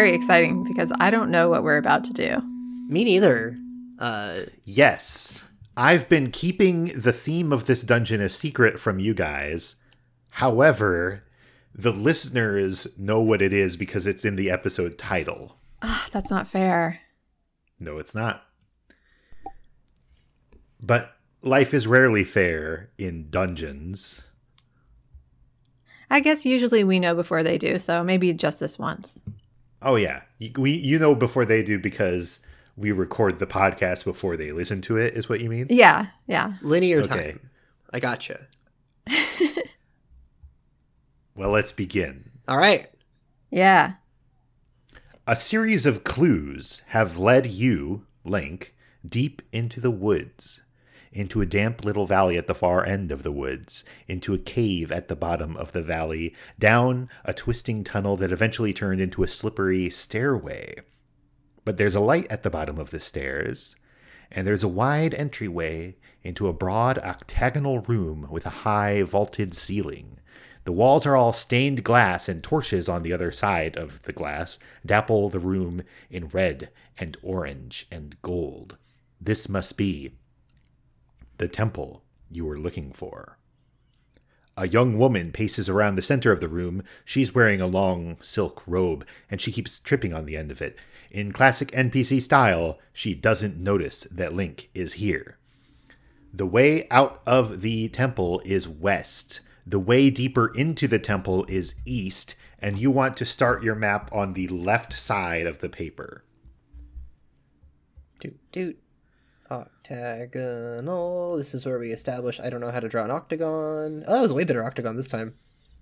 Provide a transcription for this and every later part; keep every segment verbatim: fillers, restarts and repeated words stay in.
very exciting because I don't know what we're about to do. Me neither. Uh, yes. I've been keeping the theme of this dungeon a secret from you guys. However, the listeners know what it is because it's in the episode title. Ah, oh, that's not fair. No, it's not. But life is rarely fair in dungeons. I guess usually we know before they do, so maybe just this once. Oh, yeah. You, we, you know before they do because we record the podcast before they listen to it, is what you mean? Yeah, yeah. Linear Okay. time. I gotcha. Well, let's begin. All right. Yeah. A series of clues have led you, Link, deep into the woods, into a damp little valley at the far end of the woods, into a cave at the bottom of the valley, down a twisting tunnel that eventually turned into a slippery stairway. But there's a light at the bottom of the stairs, and there's a wide entryway into a broad octagonal room with a high vaulted ceiling. The walls are all stained glass, and torches on the other side of the glass dapple the room in red and orange and gold. This must be the temple you were looking for. A young woman paces around the center of the room. She's wearing a long silk robe, and she keeps tripping on the end of it. In classic N P C style, she doesn't notice that Link is here. The way out of the temple is west. The way deeper into the temple is east, and you want to start your map on the left side of the paper. Doot, doot. Octagonal. This is where we establish I don't know how to draw an octagon. Oh, that was a way better octagon this time.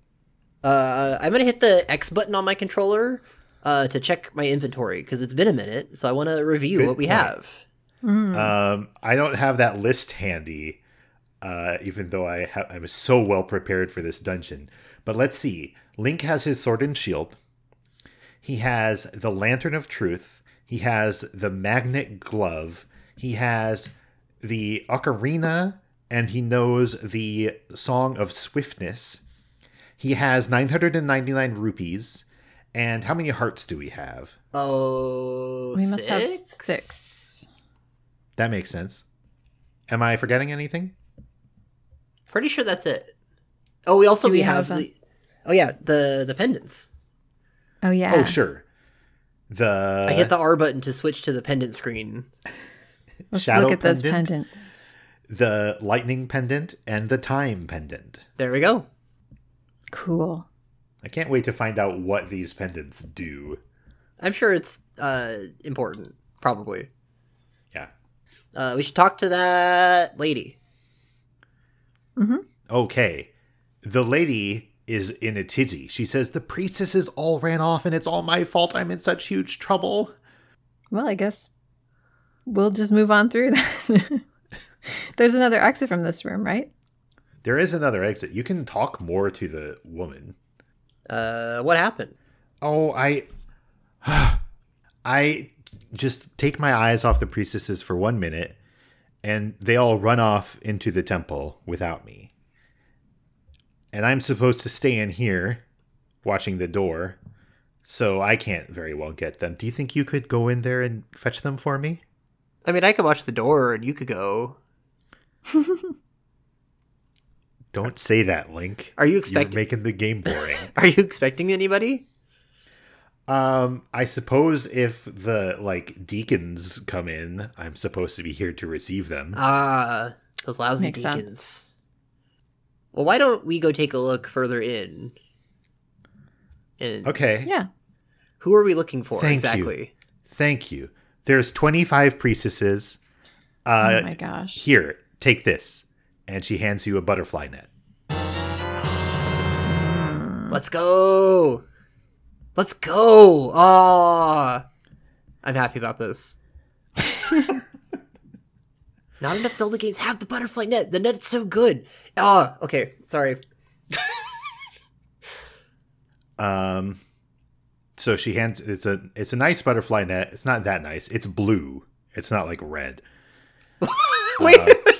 Uh, I'm going to hit the X button on my controller uh, to check my inventory, because it's been a minute, so I want to review Good what we point. have. Mm. Um, I don't have that list handy, uh, even though I ha- I'm so well prepared for this dungeon. But let's see. Link has his sword and shield. He has the Lantern of Truth. He has the Magnet Glove. He has the Ocarina, and he knows the Song of Swiftness. He has nine hundred ninety-nine rupees. And how many hearts do we have? Oh, We must six? have six. That makes sense. Am I forgetting anything? Pretty sure that's it. Oh, we also Do we, we have, have a- the. Oh yeah, the the pendants. Oh, yeah. Oh, sure. The I hit the R button to switch to the pendant screen. Let's shadow look at those pendant, pendants. the lightning pendant, and the time pendant. There we go. Cool. I can't wait to find out what these pendants do. I'm sure it's uh important. Probably. Yeah. Uh, we should talk to that lady. Mm-hmm. Okay. The lady is in a tizzy. She says, the priestesses all ran off and it's all my fault. I'm in such huge trouble. Well, I guess we'll just move on through that. There's another exit from this room, right? There is another exit. You can talk more to the woman. Uh, what happened? Oh, I... I just take my eyes off the priestesses for one minute, and they all run off into the temple without me. And I'm supposed to stay in here, watching the door, so I can't very well get them. Do you think you could go in there and fetch them for me? I mean, I could watch the door and you could go. Don't say that, Link. Are you You're expecting? making the game boring. Are you expecting anybody? um, I suppose if the, like, deacons come in, I'm supposed to be here to receive them. Ah, those lousy Makes deacons. sense. Well, why don't we go take a look further in? And Okay. Yeah. who are we looking for Thank exactly? you. Thank you. There's twenty-five priestesses. Uh, oh my gosh. Here, take this. And she hands you a butterfly net. Let's go. Let's go. Ah, I'm happy about this. Not enough Zelda games have the butterfly net. The net's so good. Ah, okay. Sorry. Um, so she hands it's a it's a nice butterfly net. It's not that nice. It's blue. It's not like red. Wait. Uh,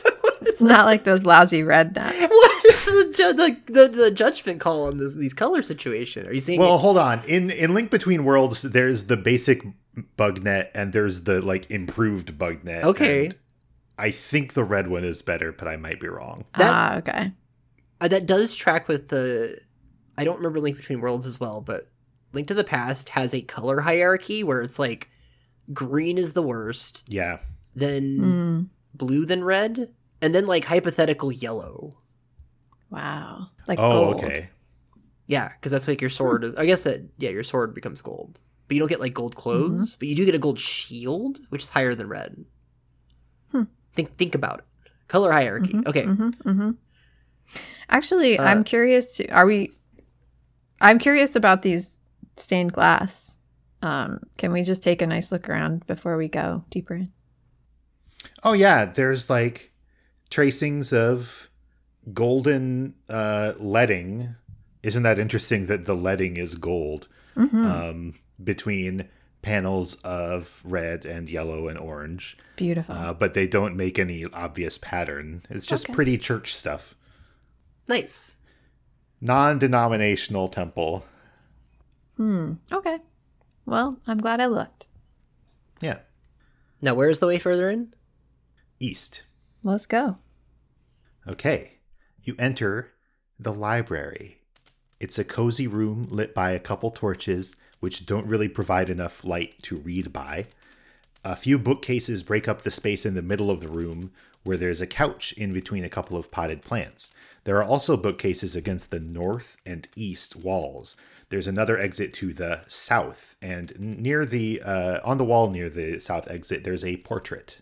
It's not like those lousy red nuts. What is the, ju- the, the, the judgment call on this these color situation? Are you seeing Well, it? hold on. In in Link Between Worlds, there's the basic bug net and there's the like improved bug net. Okay. And I think the red one is better, but I might be wrong. That- Ah, okay. Uh, that does track with the... I don't remember Link Between Worlds as well, but Link to the Past has a color hierarchy where it's like green is the worst, Yeah. then Mm, blue, then red, and then like hypothetical yellow. wow. Like Oh, gold. okay. Yeah, because that's like your sword is... I guess that, yeah, your sword becomes gold. But you don't get like gold clothes, but you do get a gold shield, which is higher than red. Hmm. Think think about it. Color hierarchy. Mhm, Okay. mhm, mhm. Actually, Uh, I'm curious to are we I'm curious about these stained glass. Um, can we just take a nice look around before we go deeper in? Oh yeah, there's like tracings of golden uh leading. Isn't that interesting that the leading is gold? Mhm. Um between panels of red and yellow and orange. Beautiful. Uh, but they don't make any obvious pattern. It's just Okay. pretty church stuff. Nice. Non-denominational temple. Hmm. Okay. Well, I'm glad I looked. Yeah. Now, where's the way further in? East. Let's go. Okay. You enter the library. It's a cozy room lit by a couple torches, which don't really provide enough light to read by. A few bookcases break up the space in the middle of the room, where there's a couch in between a couple of potted plants. There are also bookcases against the north and east walls. There's another exit to the south, and near the uh, on the wall near the south exit, there's a portrait.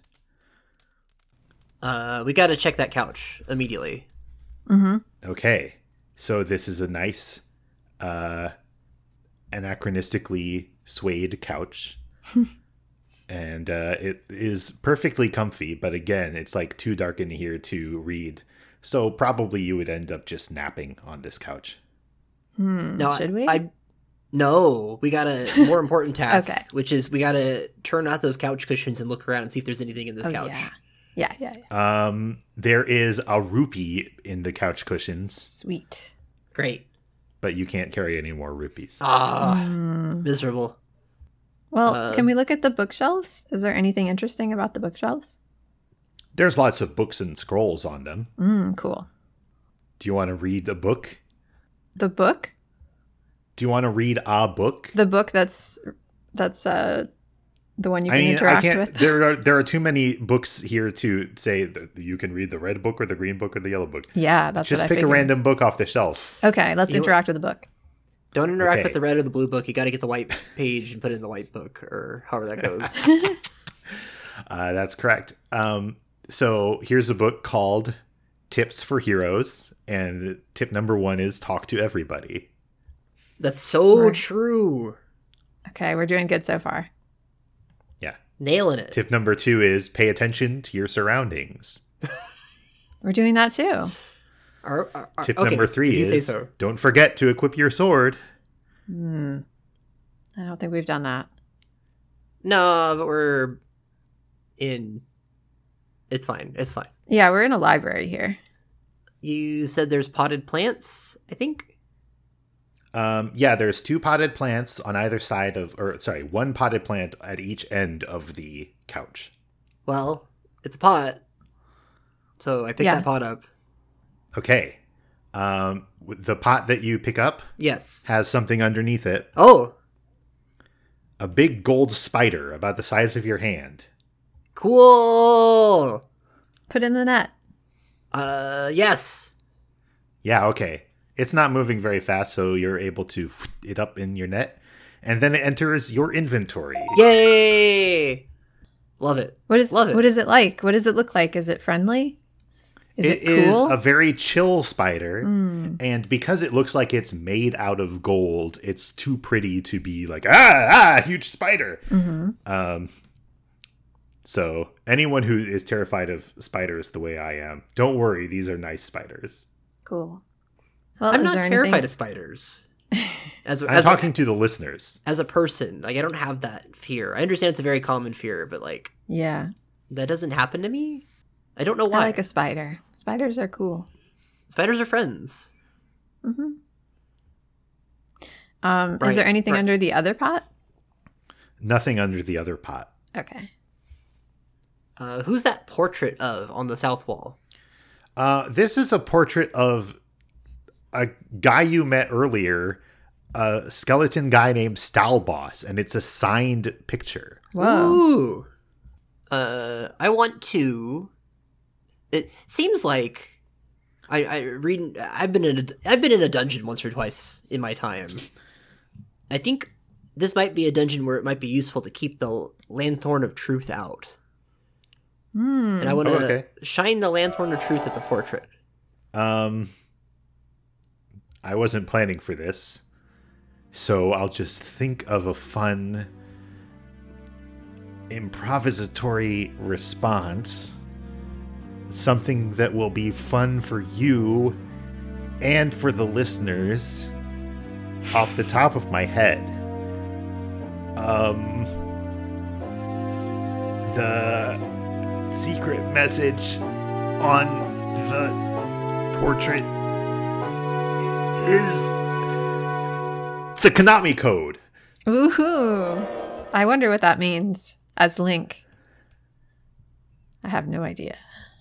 Uh, we gotta check that couch immediately. Mm-hmm. Okay, so this is a nice, uh, anachronistically swayed couch. And uh, it is perfectly comfy, but again, it's like too dark in here to read. So probably you would end up just napping on this couch. Hmm. No, Should I, we? I no, we got a more important task, Okay. which is we gotta turn out those couch cushions and look around and see if there's anything in this oh, couch. yeah. Yeah, yeah, yeah. Um, there is a rupee in the couch cushions, Sweet. Great. but you can't carry any more rupees. Ah, Mm. miserable. Well, Uh, can we look at the bookshelves? Is there anything interesting about the bookshelves? There's lots of books and scrolls on them. Mm, cool. Do you want to read a book? The book? Do you want to read a book? The book that's that's uh the one you I can mean, I interact can't. with? There are there are too many books here to say that you can read the red book or the green book or the yellow book. Yeah, that's Just what I pick a figured. random book off the shelf. Okay, let's You know- interact with the book. Don't interact Okay. with the red or the blue book. You gotta get the white page and put it in the white book, or however that goes. Uh, that's correct. Um, so here's a book called Tips for Heroes, and tip number one is talk to everybody. That's so Right. true. Okay, we're doing good so far. Yeah. Nailing it. Tip number two is pay attention to your surroundings. We're doing that too. Are- are- are- Tip okay, number three if you say is so. don't forget to equip your sword. Hmm. I don't think we've done that. No, but we're in. It's fine. It's fine. Yeah, we're in a library here. You said there's potted plants, I think? Um, yeah, there's two potted plants on either side of, or sorry, one potted plant at each end of the couch. Well, it's a pot. So I picked Yeah. that pot up. Okay. Um, the pot that you pick up Yes. has something underneath it. Oh, A big gold spider about the size of your hand. cool. Put in the net. Uh, yes. Yeah, okay. It's not moving very fast, so you're able to f- it up in your net. And then it enters your inventory. Yay! Love it. What is Love it. what is it like? What does it look like? Is it friendly? Is It it, cool? is a very chill spider, Mm. and because it looks like it's made out of gold, it's too pretty to be like, ah, ah, huge spider. hmm Um, so anyone who is terrified of spiders the way I am, don't worry, these are nice spiders. Cool. Well, I'm is not there terrified anything- of spiders. As a, I'm as, talking a, to the listeners. as a person, like I don't have that fear. I understand it's a very common fear, but like Yeah. that doesn't happen to me. I don't know why. I like a spider. Spiders are cool. Spiders are friends. Mm-hmm. Um, Right, is there anything right. under the other pot? Nothing under the other pot. Okay. Uh, who's that portrait of on the south wall? Uh, this is a portrait of a guy you met earlier, a skeleton guy named Stalboss, and it's a signed picture. Whoa. Ooh. Uh, I want to. It seems like I, I read. I've been in a. I've been in a dungeon once or twice in my time. I think this might be a dungeon where it might be useful to keep the Lanthorn of Truth out, Hmm. and I want to Oh, okay. shine the Lanthorn of Truth at the portrait. Um, I wasn't planning for this, so I'll just think of a fun improvisatory response. Something that will be fun for you and for the listeners off the top of my head. Um, the secret message on the portrait is the Konami code. Ooh. I wonder what that means as Link. I have no idea.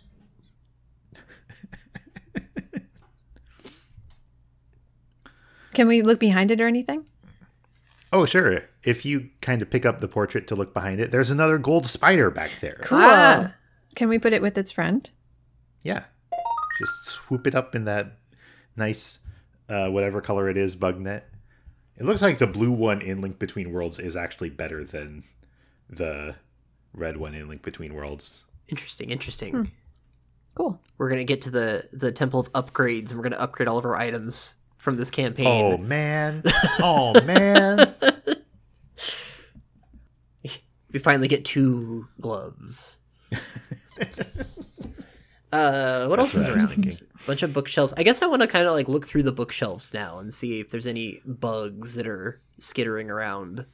Can we look behind it or anything? Oh, sure. If you kind of pick up the portrait to look behind it, there's another gold spider back there. Cool. Ah. Can we put it with its friend? Yeah. Just swoop it up in that nice, uh, whatever color it is, bug net. It looks like the blue one in Link Between Worlds is actually better than the red one in Link Between Worlds. Interesting. Interesting. Hmm. Cool. We're gonna get to the the Temple of Upgrades, and we're gonna upgrade all of our items from this campaign. Oh, man. Oh, man. We finally get two gloves. uh, what else That's is what I was around? thinking. Bunch of bookshelves. I guess I want to kind of like look through the bookshelves now and see if there's any bugs that are skittering around.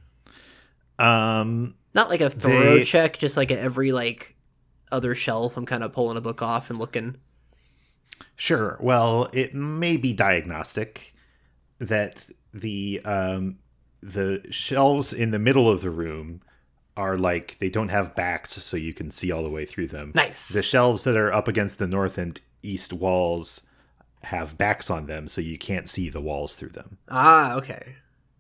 Um, Not like a thorough They- check, just like at every like other shelf. I'm kind of pulling a book off and looking. Sure. Well, it may be diagnostic that the um, the shelves in the middle of the room are like they don't have backs, so you can see all the way through them. Nice. The shelves that are up against the north and east walls have backs on them, so you can't see the walls through them. Ah, okay.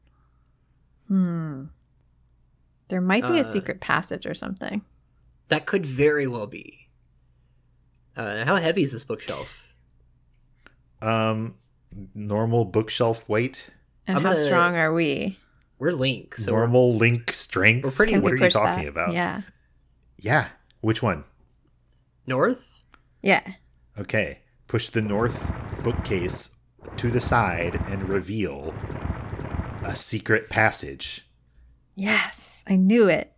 Hmm. There might be a Uh, secret passage or something. That could very well be. Uh, how heavy is this bookshelf? Um, normal bookshelf weight, And I'm how gonna- strong are we? We're Link, so we're, normal Link strength. we're pretty- Can What we are you push talking that? about? Yeah. Yeah. Which one? north. Yeah. Okay, push the north bookcase to the side and reveal a secret passage. Yes. I knew it.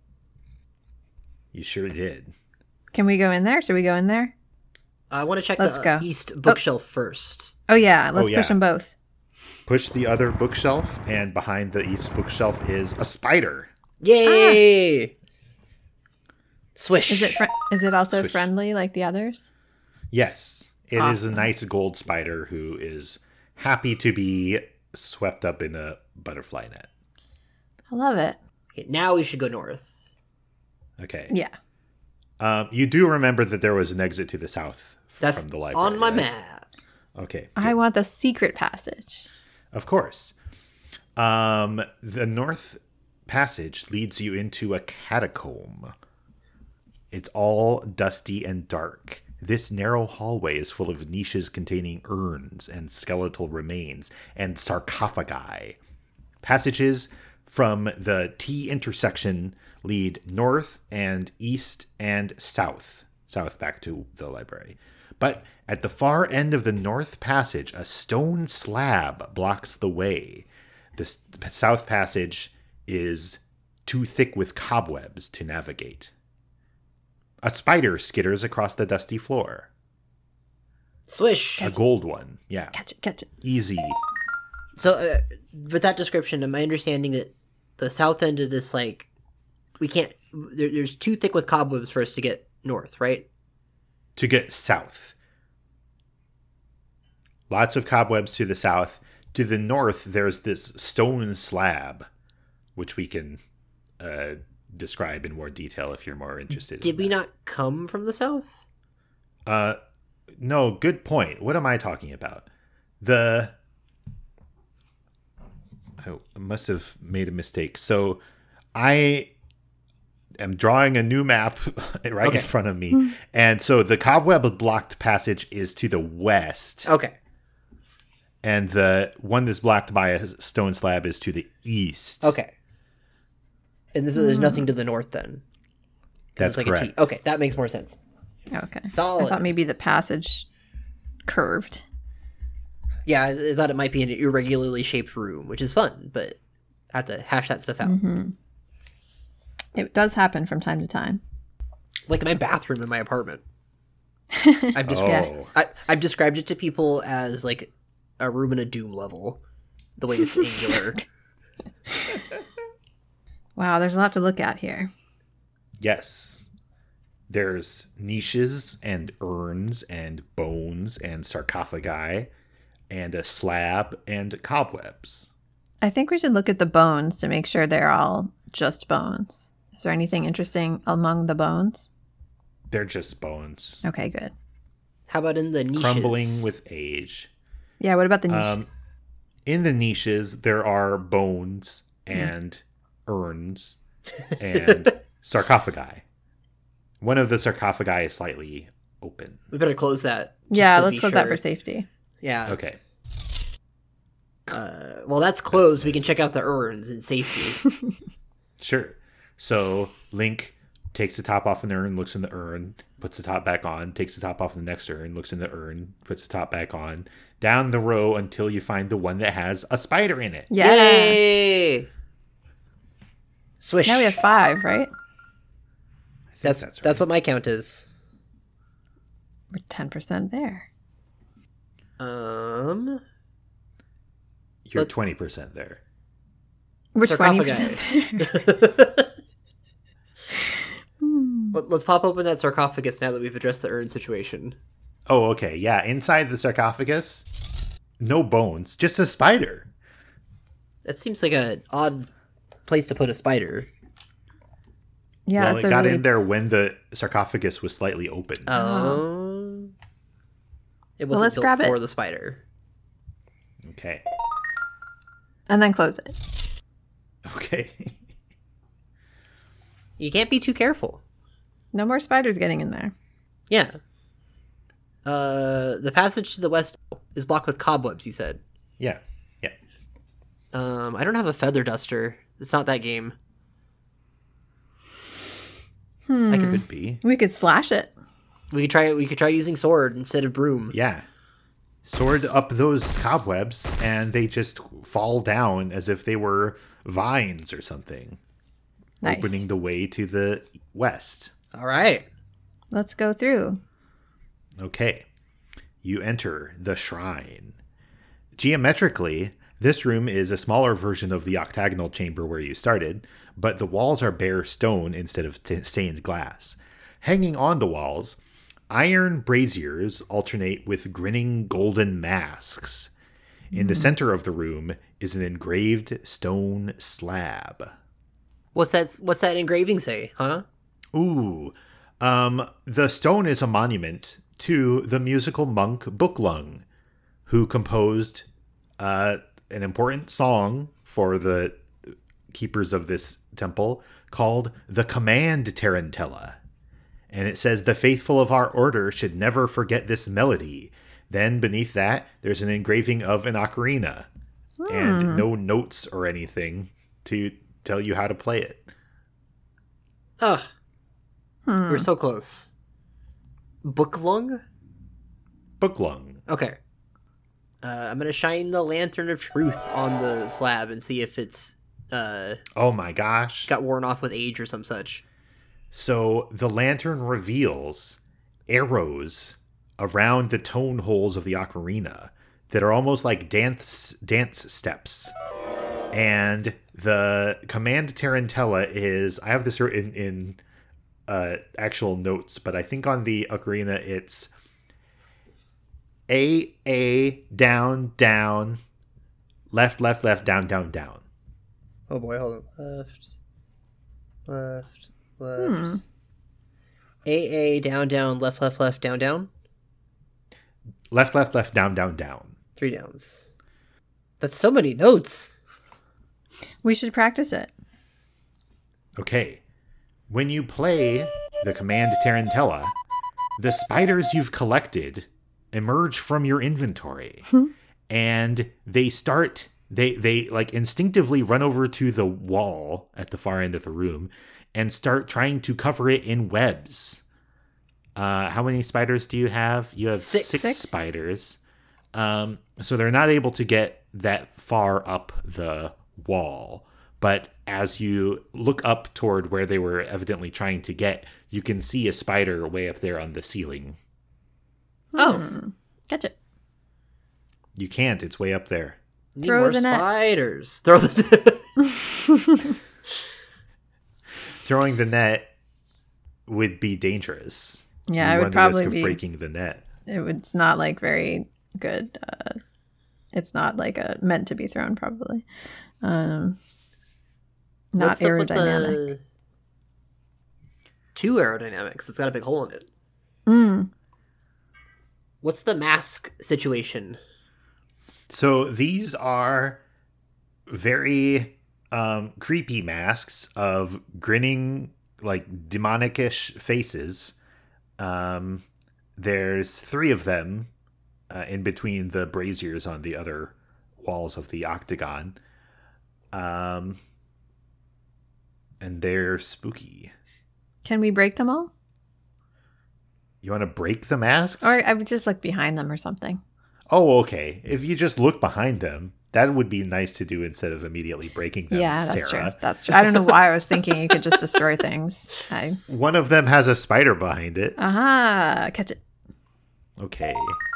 You sure did. Can we go in there? Should we go in there? I want to check Let's the go. east bookshelf first. Oh, yeah. Let's Oh, push yeah. them both. Push the other bookshelf, and behind the east bookshelf is a spider. Yay! Swish. Is it fr- is it also Swish. friendly like the others? Yes, it is a Awesome. nice gold spider who is happy to be swept up in a butterfly net. I love it. Okay, now we should go north. Okay. Yeah. Um, you do remember that there was an exit to the south f- That's from the library. on my right? map. Okay. I want the secret passage. Of course. Um, the north passage leads you into a catacomb. It's all dusty and dark. This narrow hallway is full of niches containing urns and skeletal remains and sarcophagi. Passages from the T intersection lead north and east and south. South back to the library. But at the far end of the north passage, a stone slab blocks the way. The s- south passage is too thick with cobwebs to navigate. A spider skitters across the dusty floor. Swish. A gold one. Yeah. Catch it, catch it. Easy. So, uh, with that description, am I understanding that the south end of this, like, we can't, there, there's too thick with cobwebs for us to get north, right? to get south. Lots of cobwebs to the south. To the north, there's this stone slab, which we can uh, describe in more detail if you're more interested. Did in we that. not come from the south? Uh, no, good point. What am I talking about? The... I must have made a mistake. So I am drawing a new map right Okay. in front of me. And so the cobweb blocked passage is to the west. Okay. And the one that's blocked by a stone slab is to the east. Okay. And this, there's nothing to the north then? 'Cause That's it's like correct. A T. Okay, that makes more sense. Okay. Solid. I thought maybe the passage curved. Yeah, I I thought it might be an irregularly shaped room, which is fun, but I have to hash that stuff out. Mm-hmm. It does happen from time to time. Like my bathroom in my apartment. I've just Oh. I, I've described it to people as like a room in a Doom level, the way it's angular. Wow, there's a lot to look at here. Yes. There's niches and urns and bones and sarcophagi and a slab and cobwebs. I think we should look at the bones to make sure they're all just bones. Is there anything interesting among the bones? They're just bones. Okay, good. How about in the niches? Crumbling with age. Yeah, what about the niches? Um, in the niches, there are bones and urns and sarcophagi. One of the sarcophagi is slightly open. We better close that. just yeah, to let's be close that sure. for safety. Yeah. Okay. Uh, well, that's closed. We can check out the urns in safety. Sure. So Link takes the top off an urn, looks in the urn, puts the top back on, takes the top off the next urn, looks in the urn, puts the top back on, down the row until you find the one that has a spider in it. Yeah. Yay! Swish. Now we have five, right? I think That's that's that's, right. what my count is. We're ten percent there. Um, You're Let- twenty percent there. We're twenty sarcophagi. percent there. Let- Let's pop open that sarcophagus now that we've addressed the urn situation. Oh, okay. Yeah. Inside the sarcophagus, no bones, just a spider. That seems like an odd place to put a spider. Yeah, well, it's it a got really... in there when the sarcophagus was slightly open. Oh. It Well, wasn't let's built grab it. for the spider. Okay. And then close it. Okay. You can't be too careful. No more spiders getting in there. Yeah. Uh, the passage to the west is blocked with cobwebs, you said. Yeah. Yeah. Um, I don't have a feather duster. It's not that game. Hmm. I could. Could be. We could slash it. We could try. We could try using sword instead of broom. Yeah. Sword up those cobwebs and they just fall down as if they were vines or something. Nice. Opening the way to the west. All right. Let's go through. Okay. You enter the shrine. Geometrically, this room is a smaller version of the octagonal chamber where you started, but the walls are bare stone instead of t- stained glass. Hanging on the walls, iron braziers alternate with grinning golden masks. In the center of the room is an engraved stone slab. What's that? What's that engraving say? Huh? Ooh, um, the stone is a monument to the musical monk Buklung, who composed uh, an important song for the keepers of this temple called the Command Tarantella. And it says, the faithful of our order should never forget this melody. Then beneath that, there's an engraving of an ocarina and no notes or anything to tell you how to play it. Ugh. We're so close. Booklung? Buklung. Okay. Uh, I'm gonna shine the lantern of truth on the slab and see if it's uh Oh my gosh. got worn off with age or some such. So the lantern reveals arrows around the tone holes of the ocarina that are almost like dance dance steps. And the command Tarantella is, I have this in, in uh, actual notes, but I think on the ocarina it's A, A, down, down, left, left, left, down, down, down. Oh boy, hold on. Left, left, left. Hmm. A, A, down, down, left, left, left, down, down. Left, left, left, down, down, down. Three downs. That's so many notes. We should practice it. Okay. When you play the command Tarantella, the spiders you've collected emerge from your inventory. And they start, they, they like instinctively run over to the wall at the far end of the room and start trying to cover it in webs. Uh, how many spiders do you have? You have Six. six, Six. spiders. Um, so they're not able to get that far up the wall. But as you look up toward where they were evidently trying to get, you can see a spider way up there on the ceiling. Oh. Catch it. You can't. It's way up there. Need Throw more the net. spiders. Throw the Throwing the net would be dangerous. Yeah, You it run would the risk probably of be. breaking the net. It would, it's not like very good. Uh, it's not like a meant to be thrown. Probably. Um, not What's up with aerodynamic. the two aerodynamics? It's got a big hole in it. Mm. What's the mask situation? So these are very um, creepy masks of grinning, like demonic-ish faces. Um, there's three of them uh, in between the braziers on the other walls of the octagon. Um, and they're spooky. Can we break them all? You want to break the masks? Or I would just look behind them or something. Oh, okay. If you just look behind them, that would be nice to do instead of immediately breaking them, Yeah, that's Sarah. true. That's true. I don't know why I was thinking you could just destroy things. I One of them has a spider behind it. aha, catch it. Okay.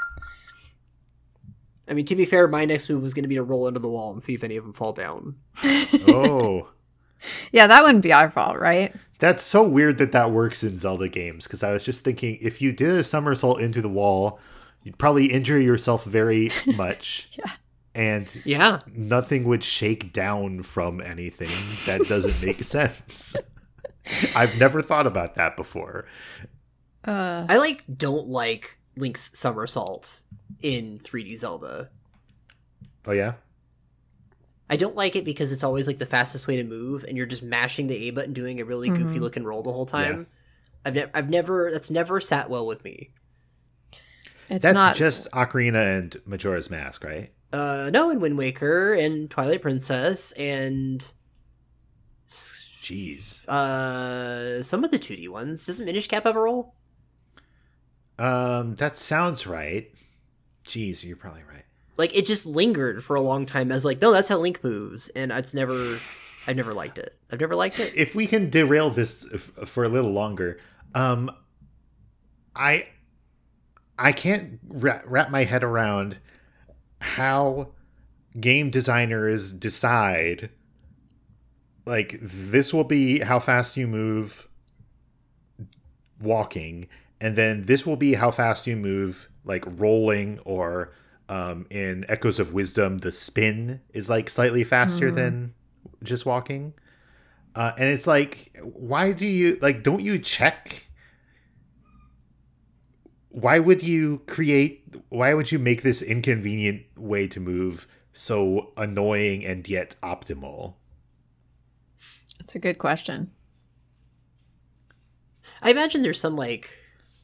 I mean, to be fair, my next move was going to be to roll into the wall and see if any of them fall down. Oh. Yeah, that wouldn't be our fault, right? That's so weird that that works in Zelda games, because I was just thinking, if you did a somersault into the wall, you'd probably injure yourself very much. Yeah. And Yeah. nothing would shake down from anything. That doesn't make sense. I've never thought about that before. Uh, I, like, don't like Link's somersault in three D Zelda. Oh, yeah? I don't like it because it's always, like, the fastest way to move, and you're just mashing the A button doing a really goofy-looking roll the whole time. I've, ne- I've never... That's never sat well with me. it's That's not just Ocarina and Majora's Mask, right? Uh, no, and Wind Waker, and Twilight Princess, and... Jeez. Uh, some of the two D ones. Doesn't Minish Cap ever roll? Um, that sounds right. Jeez, you're probably right. Like, it just lingered for a long time as, like, no, that's how Link moves, and it's never... I've never liked it. I've never liked it. If we can derail this f- for a little longer, um, I I can't ra- wrap my head around how game designers decide, like, this will be how fast you move walking, and then this will be how fast you move, like, rolling, or um, in Echoes of Wisdom, the spin is, like, slightly faster Mm. than just walking. Uh, and it's like, why do you, like, don't you check? Why would you create, why would you make this inconvenient way to move so annoying and yet optimal? It's a good question. I imagine there's some, like...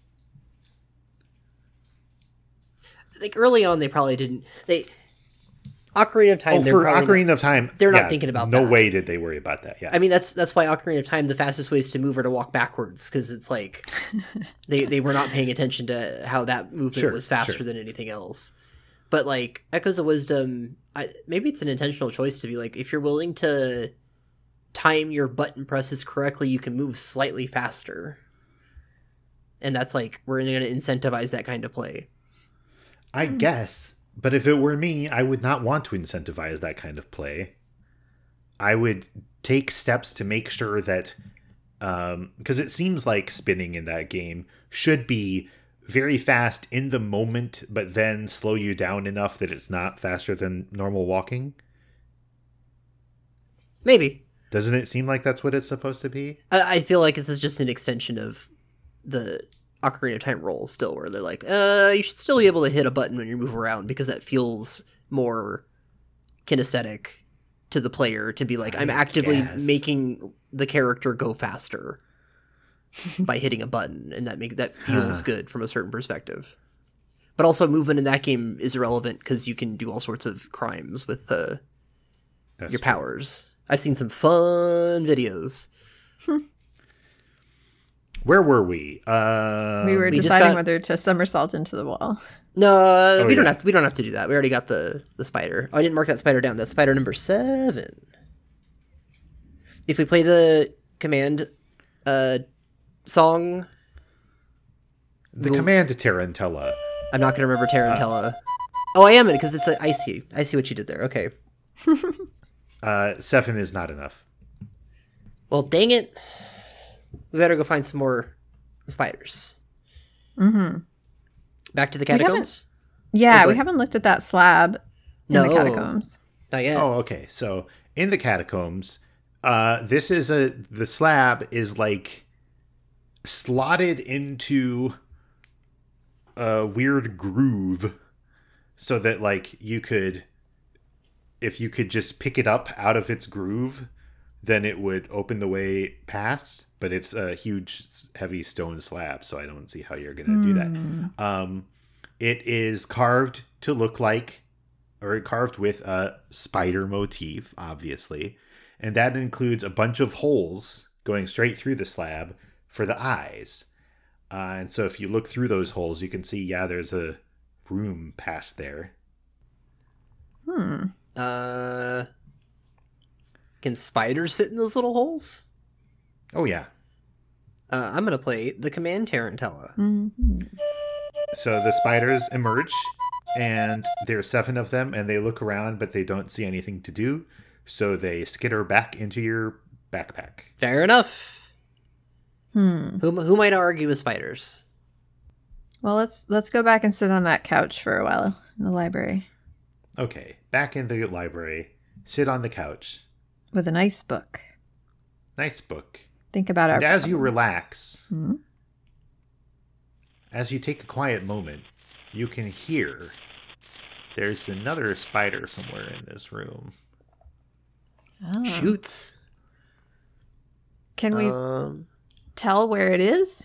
Like, early on, they probably didn't... They... Ocarina of Time... Oh, they're for probably Ocarina not- of Time, they're not yeah, thinking about no that. way did they worry about that. Yeah, I mean, that's that's why Ocarina of Time, the fastest ways to move are to walk backwards, because it's like... they, they were not paying attention to how that movement Sure, was faster sure. than anything else. But, like, Echoes of Wisdom... I, maybe it's an intentional choice to be like, if you're willing to time your button presses correctly, you can move slightly faster. And that's like, we're going to incentivize that kind of play. I guess. But if it were me, I would not want to incentivize that kind of play. I would take steps to make sure that Um, because it seems like spinning in that game should be very fast in the moment, but then slow you down enough that it's not faster than normal walking. Maybe. Doesn't it seem like that's what it's supposed to be? I, I feel like this is just an extension of the Ocarina of Time roll still, where they're like, uh, you should still be able to hit a button when you move around because that feels more kinesthetic to the player to be like, I'm I actively guess. making the character go faster by hitting a button, and that make that feels Huh. good from a certain perspective. But also, movement in that game is irrelevant because you can do all sorts of crimes with uh, That's your true. powers. I've seen some fun videos. Where were we? Uh, we were we just deciding got- whether to somersault into the wall. No, uh, Oh, we don't yeah. have to, we don't have to do that. We already got the the spider. Oh, I didn't mark that spider down. That's spider number seven. If we play the command uh, song, the we'll- command to Tarantella. I'm not going to remember Tarantella. oh, I am it because it's a, I see. I see what you did there. Okay. Uh, seven is not enough. Well, dang it. We better go find some more spiders. Mm-hmm. Back to the We haven't- catacombs? Yeah, Oh, we good. haven't looked at that slab in No. the catacombs. Not yet. Oh, okay. So in the catacombs, uh, this is a the slab is like slotted into a weird groove, so that like you could, if you could just pick it up out of its groove, then it would open the way past. But it's a huge, heavy stone slab, so I don't see how you're going to do that. Um, it is carved to look like, or carved with a spider motif, obviously. And that includes a bunch of holes going straight through the slab for the eyes. Uh, and so if you look through those holes, you can see, yeah, there's a room past there. Hmm. Uh, can spiders fit in those little holes? Oh, yeah. Uh, I'm going to play the command Tarantella. Mhm. So the spiders emerge, and there's seven of them, and they look around, but they don't see anything to do. So they skitter back into your backpack. Fair enough. Hmm. Who, who might argue with spiders? Well, let's let's go back and sit on that couch for a while in the library Okay, back in the library. Sit on the couch. with a nice book. Nice book. Think about our. And as you problem. relax, Hmm? as you take a quiet moment, you can hear there's another spider somewhere in this room. Oh. Shoots. Can we Um, tell where it is,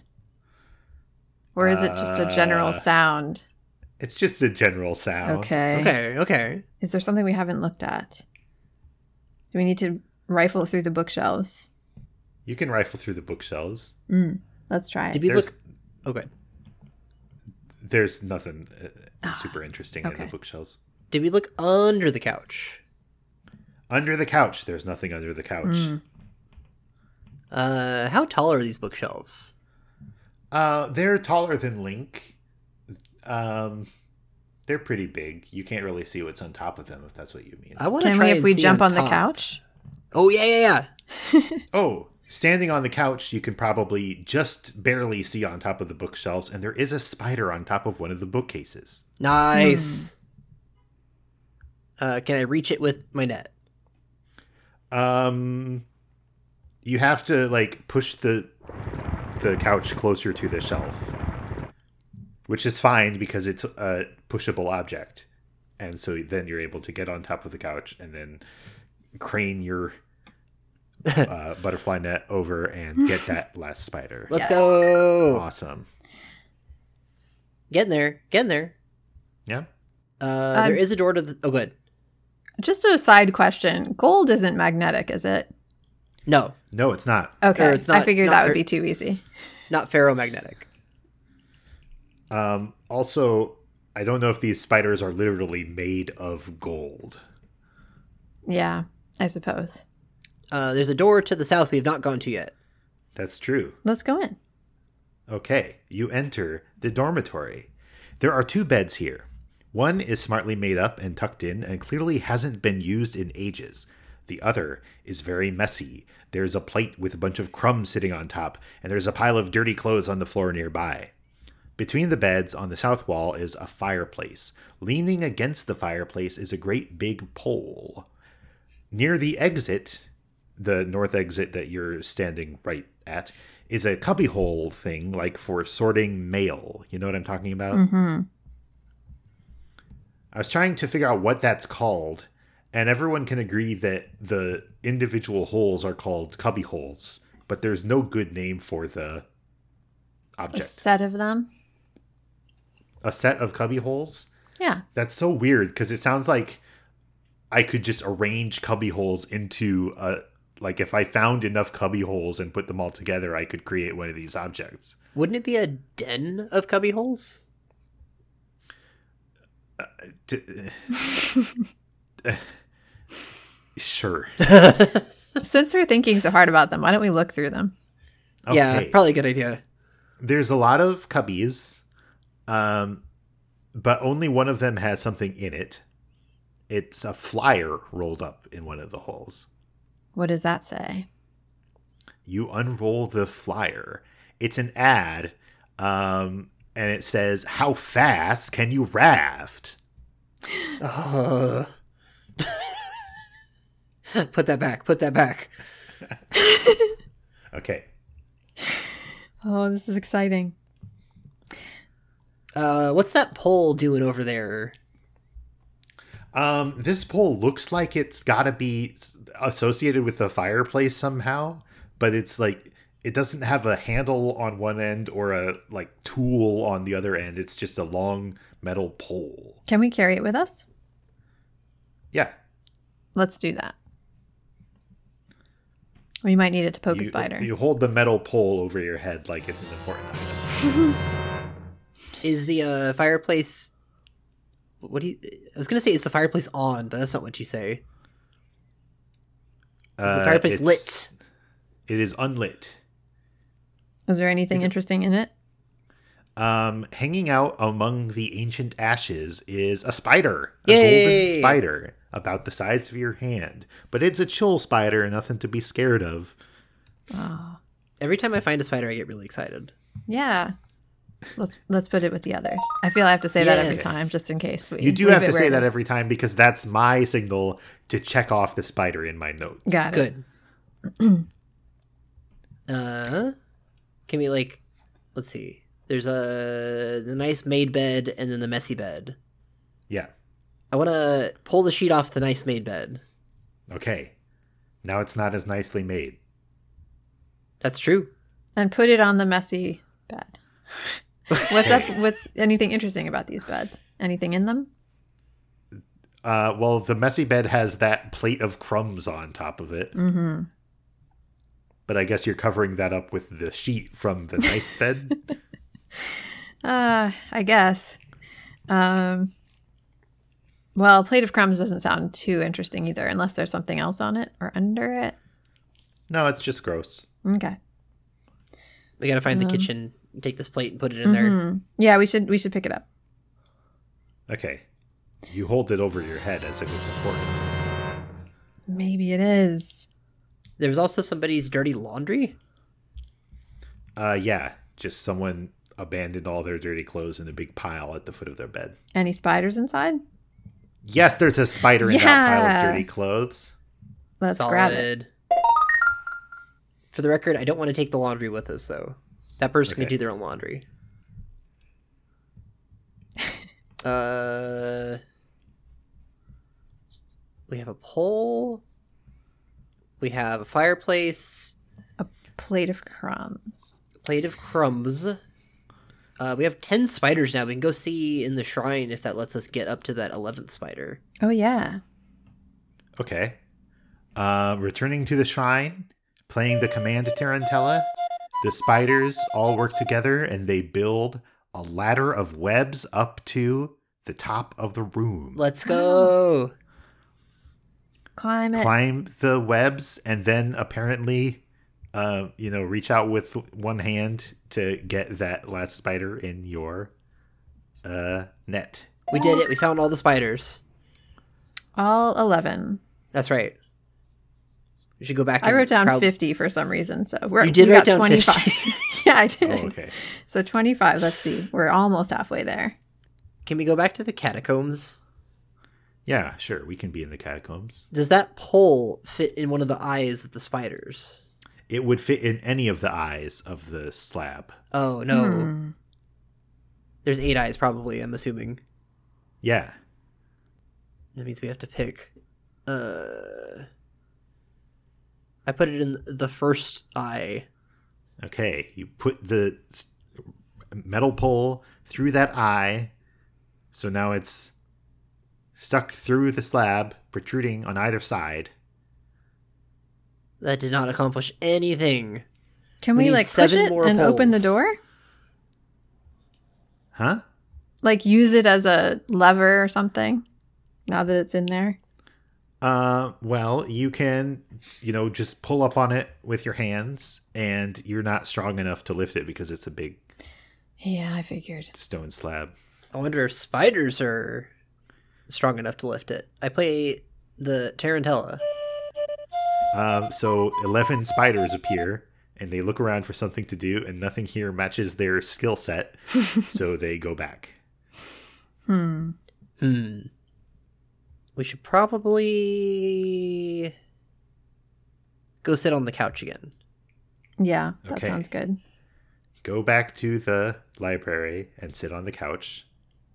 or is it just a general Uh, sound? It's just a general sound. Okay. okay, okay. Is there something we haven't looked at? Do we need to rifle through the bookshelves? You can rifle through the bookshelves. Mm. Let's try it. Did we There's- look... Okay. There's nothing uh, Ah, super interesting in okay. the bookshelves. Did we look under the couch? Under the couch, there's nothing under the couch. Mm. Uh, how tall are these bookshelves? Uh, they're taller than Link. Um, they're pretty big. You can't really see what's on top of them, if that's what you mean. I want to Can try we, if and we see jump on, on the top. couch? Oh, yeah, yeah, yeah. Oh, standing on the couch, you can probably just barely see on top of the bookshelves, and there is a spider on top of one of the bookcases. Nice. Uh, can I reach it with my net? Um, you have to like push the the couch closer to the shelf, which is fine because it's a pushable object, and so then you're able to get on top of the couch and then crane your uh, butterfly net over and get that last spider. Let's Yes. go. Awesome. Getting there. Getting there. Yeah. Uh, Um, there is a door to the... Oh, good. Just a side question. Gold isn't magnetic, is it? No, No, it's not. Okay. Or it's I not- figured not that would ver- be too easy. not ferromagnetic. Um, also, I don't know if these spiders are literally made of gold. Yeah, I suppose. Uh, there's a door to the south we have not gone to yet. That's true. Let's go in. Okay, you enter the dormitory. There are two beds here. One is smartly made up and tucked in and clearly hasn't been used in ages. The other is very messy. There's a plate with a bunch of crumbs sitting on top, and there's a pile of dirty clothes on the floor nearby. Between the beds on the south wall is a fireplace. Leaning against the fireplace is a great big pole. Near the exit, the north exit that you're standing right at, is a cubbyhole thing, like for sorting mail. You know what I'm talking about? Mm-hmm. I was trying to figure out what that's called, and everyone can agree that the individual holes are called cubbyholes, but there's no good name for the A object. set of them. A set of cubbyholes? Yeah. That's so weird, because it sounds like I could just arrange cubbyholes into a... Like, if I found enough cubbyholes and put them all together, I could create one of these objects. Wouldn't it be a den of cubbyholes? Uh, d- uh, sure. Since we're thinking so hard about them, why don't we look through them? Okay. Yeah, probably a good idea. There's a lot of cubbies, um, but only one of them has something in it. It's a flyer rolled up in one of the holes. What does that say? You unroll the flyer. It's an ad, um, and it says, "How fast can you raft?" Uh. Put that back. Put that back. Okay. Oh, this is exciting. Uh, what's that pole doing over there? Um, this pole looks like it's got to be associated with the fireplace somehow, but it's like it doesn't have a handle on one end or a like tool on the other end. It's just a long metal pole. Can we carry it with us? Yeah. Let's do that. We might need it to poke you, a spider. You hold the metal pole over your head like it's an important item. Is the uh, fireplace... What do you... I was going to say, is the fireplace on, but that's not what you say. Is Uh, the fireplace it's- lit? It is unlit. Is there anything Is it- interesting in it? Um, hanging out among the ancient ashes is a spider. A Yay! golden spider about the size of your hand. But it's a chill spider, nothing to be scared of. Oh, Every time I find a spider, I get really excited. yeah. Let's let's put it with the others. I feel I have to say that every Yes. time, just in case we. You do leave have it to where say it that is. every time because that's my signal to check off the spider in my notes. Got it. Good. uh, can we, like... Let's see. There's a the nice made bed and then the messy bed. Yeah. I want to pull the sheet off the nice made bed. Okay. Now it's not as nicely made. That's true. And put it on the messy bed. What's up? What's anything interesting about these beds? Anything in them? Uh, well, the messy bed has that plate of crumbs on top of it. Mm-hmm. But I guess you're covering that up with the sheet from the nice bed. Uh, I guess. Um, well, plate of crumbs doesn't sound too interesting either, unless there's something else on it or under it. No, it's just gross. Okay. We gotta find Um, the kitchen, take this plate and put it in there. Mhm. Yeah, we should we should pick it up. Okay. You hold it over your head as if it's important. Maybe it is. There was also somebody's dirty laundry. Uh, yeah. Just someone abandoned all their dirty clothes in a big pile at the foot of their bed. Any spiders inside? Yes, there's a spider in that pile Yeah. of dirty clothes. Let's Solid. grab it. For the record, I don't want to take the laundry with us, though. That person Okay. can do their own laundry. uh, we have a pole. We have a fireplace. Plate of crumbs. Plate of crumbs. Uh, we have ten spiders now. We can go see in the shrine if that lets us get up to that eleventh spider. Oh yeah. Okay. Uh, returning to the shrine, playing the command Tarantella, the spiders all work together and they build a ladder of webs up to the top of the room. Let's go. Climb it. Climb the webs and then apparently, uh, you know, reach out with one hand to get that last spider in your uh, net. We did it. We found all the spiders. All eleven. That's right. We should go back. I and wrote down proud- fifty for some reason. So we're You did we write got down twenty-five. fifty. Yeah, I did. Oh, okay. So twenty-five. Let's see. We're almost halfway there. Can we go back to the catacombs? Yeah, sure. We can be in the catacombs. Does that pole fit in one of the eyes of the spiders? It would fit in any of the eyes of the slab. Oh, no. Hmm. There's eight eyes, probably, I'm assuming. Yeah. That means we have to pick. Uh, I put it in the first eye. Okay. You put the s- metal pole through that eye. So now it's stuck through the slab, protruding on either side. That did not accomplish anything. Can We we, need like push seven it more and open the poles. door? Huh? Like use it as a lever or something? Now that it's in there. Uh, well, you can, you know, just pull up on it with your hands, and you're not strong enough to lift it because it's a big Yeah, I figured. stone slab. I wonder if spiders are strong enough to lift it. I play the Tarantella. Um, so eleven spiders appear, and they look around for something to do, and nothing here matches their skill set, so they go back. Hmm. Hmm. We should probably go sit on the couch again. Yeah, that Okay. sounds good. Go back to the library and sit on the couch.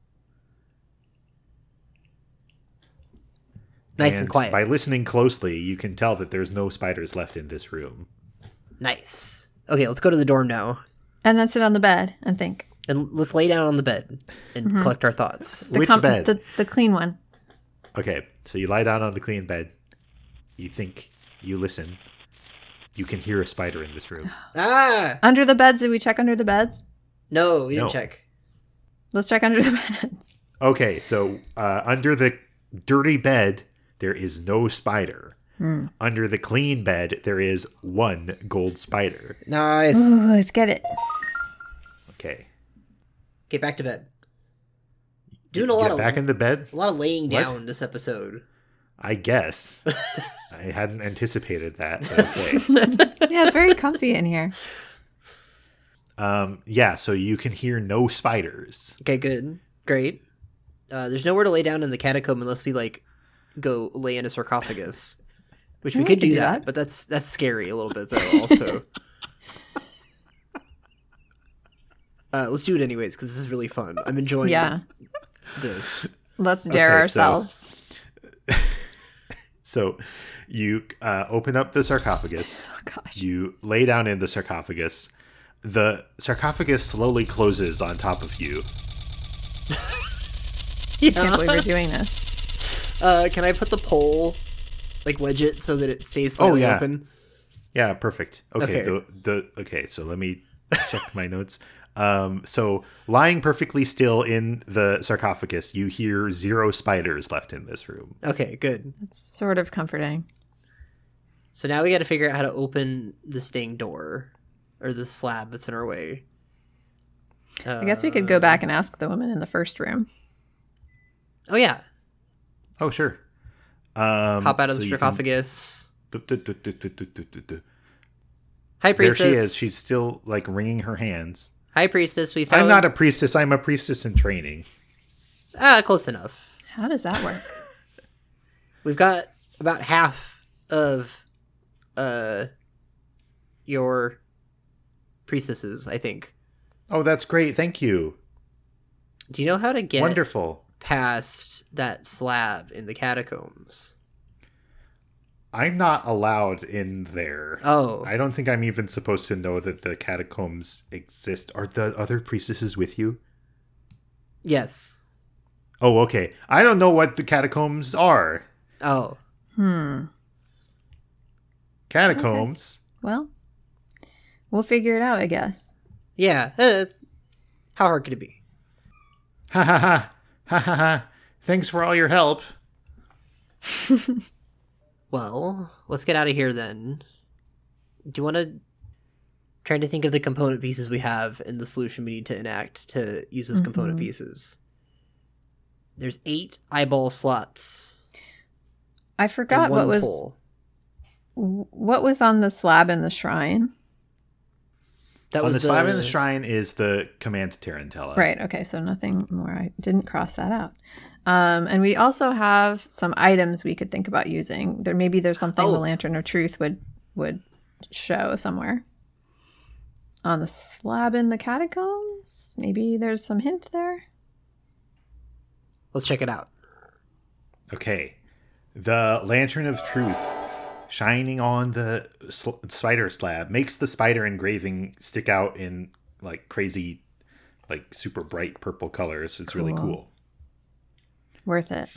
Nice and quiet. By listening closely, you can tell that there's no spiders left in this room. Nice. Okay, let's go to the dorm now. And then sit on the bed and think. And let's lay down on the bed and collect our thoughts. The Which com- bed? The, the clean one. Okay, so you lie down on the clean bed. You think, you listen. You can hear a spider in this room. Ah! Under the beds, did we check under the beds? No, we didn't No. check. Let's check under the beds. Okay, so uh, under the dirty bed, there is no spider. Under the clean bed, there is one gold spider. Nice. Ooh, let's get it. Okay. Get back to bed. Doing a lot Get of back in the bed? a lot of laying What? down this episode. I guess. I hadn't anticipated that. But okay. Yeah, it's very comfy in here. Um, yeah, so you can hear no spiders. Okay, good. Great. Uh, there's nowhere to lay down in the catacomb unless we like go lay in a sarcophagus. Which we We could could do do that, that. but that's that's scary a little bit though also. uh, let's do it anyways because this is really fun. I'm enjoying Yeah. this. Let's dare Okay, so- ourselves. So you uh, open up the sarcophagus. Oh, gosh. You lay down in the sarcophagus. The sarcophagus slowly closes on top of you. I can't believe we're doing this. Uh, can I put the pole, like wedge it so that it stays Oh, slightly yeah. open? Yeah, perfect. Okay, Okay. the the okay, so let me check my notes. Um, so lying perfectly still in the sarcophagus, you hear zero spiders left in this room. Okay, good. It's sort of comforting. So now we got to figure out how to open this dang door or the slab that's in our way. Uh, I guess we could go back and ask the woman in the first room. Oh yeah, Oh, sure. Um, hop out of so the you can- sarcophagus. Du- du- du- du- du- du- du- du- du. Hi There priestess. she is. She's still like wringing her hands. Hi priestess. We found. I'm not a priestess. I'm a priestess in training. ah close enough. How does that work? We've got about half of uh your priestesses, I think. Oh, that's great. Thank you. Do you know how to get Wonderful. past that slab in the catacombs? I'm not allowed in there. Oh, I don't think I'm even supposed to know that the catacombs exist. Are the other priestesses with you? yes. Oh, okay. I don't know what the catacombs are. Oh, Hmm. Catacombs? Well, we'll figure it out, I guess. yeah. eh, it's- how hard could it be? Ha ha ha. Ha ha ha. Thanks for all your help. Well, let's get out of here then. Do you want to try to think of the component pieces we have and the solution we need to enact to use those component Mhm. pieces? There's eight eyeball slots. I and forgot one what was pole. w- what was on the slab in the shrine? That On was the slab in the shrine is the command Tarantella. Right. Okay. So nothing more. I didn't cross that out. Um, and we also have some items we could think about using. There maybe there's something Oh. the Lantern of Truth would would show somewhere on the slab in the catacombs. Maybe there's some hint there. Let's check it out. Okay. The Lantern of Truth shining on the sl- spider slab makes the spider engraving stick out in like crazy, like super bright purple colors. It's really Cool. cool. Worth it.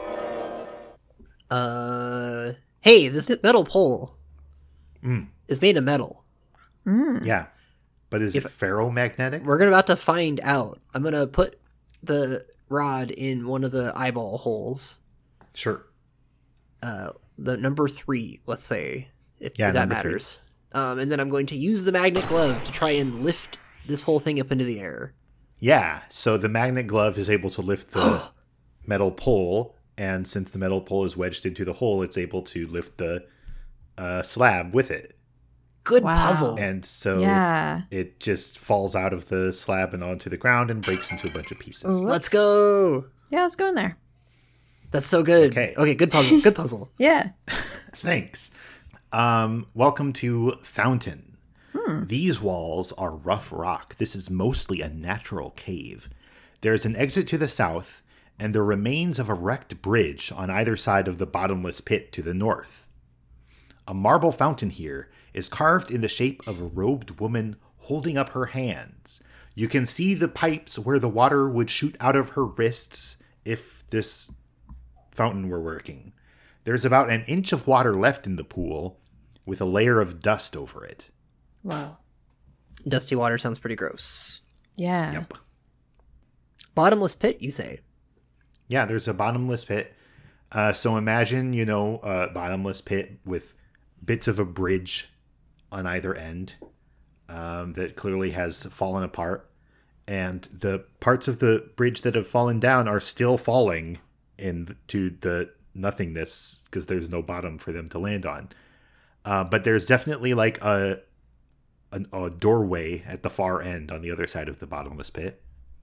Uh, hey, this metal pole Mm. is made of metal. Yeah. But is If- it ferromagnetic? We're gonna about to find out. I'm gonna put the rod in one of the eyeball holes. Sure. Uh, the number three, let's say, if Yeah, that number three. matters. Um, and then I'm going to use the magnet glove to try and lift this whole thing up into the air. Yeah. So the magnet glove is able to lift the metal pole, and since the metal pole is wedged into the hole, it's able to lift the uh, slab with it. Good Wow. puzzle. And so Yeah. it just falls out of the slab and onto the ground and breaks into a bunch of pieces. Ooh. Let's go. Yeah, let's go in there. That's so good. Okay. Okay, good puzzle. Good puzzle. Yeah. Thanks. Um, welcome to Fountain. These walls are rough rock. This is mostly a natural cave. There's an exit to the south, and the remains of a wrecked bridge on either side of the bottomless pit to the north. A marble fountain here is carved in the shape of a robed woman holding up her hands. You can see the pipes where the water would shoot out of her wrists if this fountain were working. There's about an inch of water left in the pool, with a layer of dust over it. Wow. Dusty water sounds pretty gross. Yeah. Yep. Bottomless pit, you say? Yeah, there's a bottomless pit. Uh, so imagine, you know, a bottomless pit with bits of a bridge on either end um, that clearly has fallen apart. And the parts of the bridge that have fallen down are still falling into the nothingness because there's no bottom for them to land on. Uh, but there's definitely like a, a a doorway at the far end on the other side of the bottomless pit.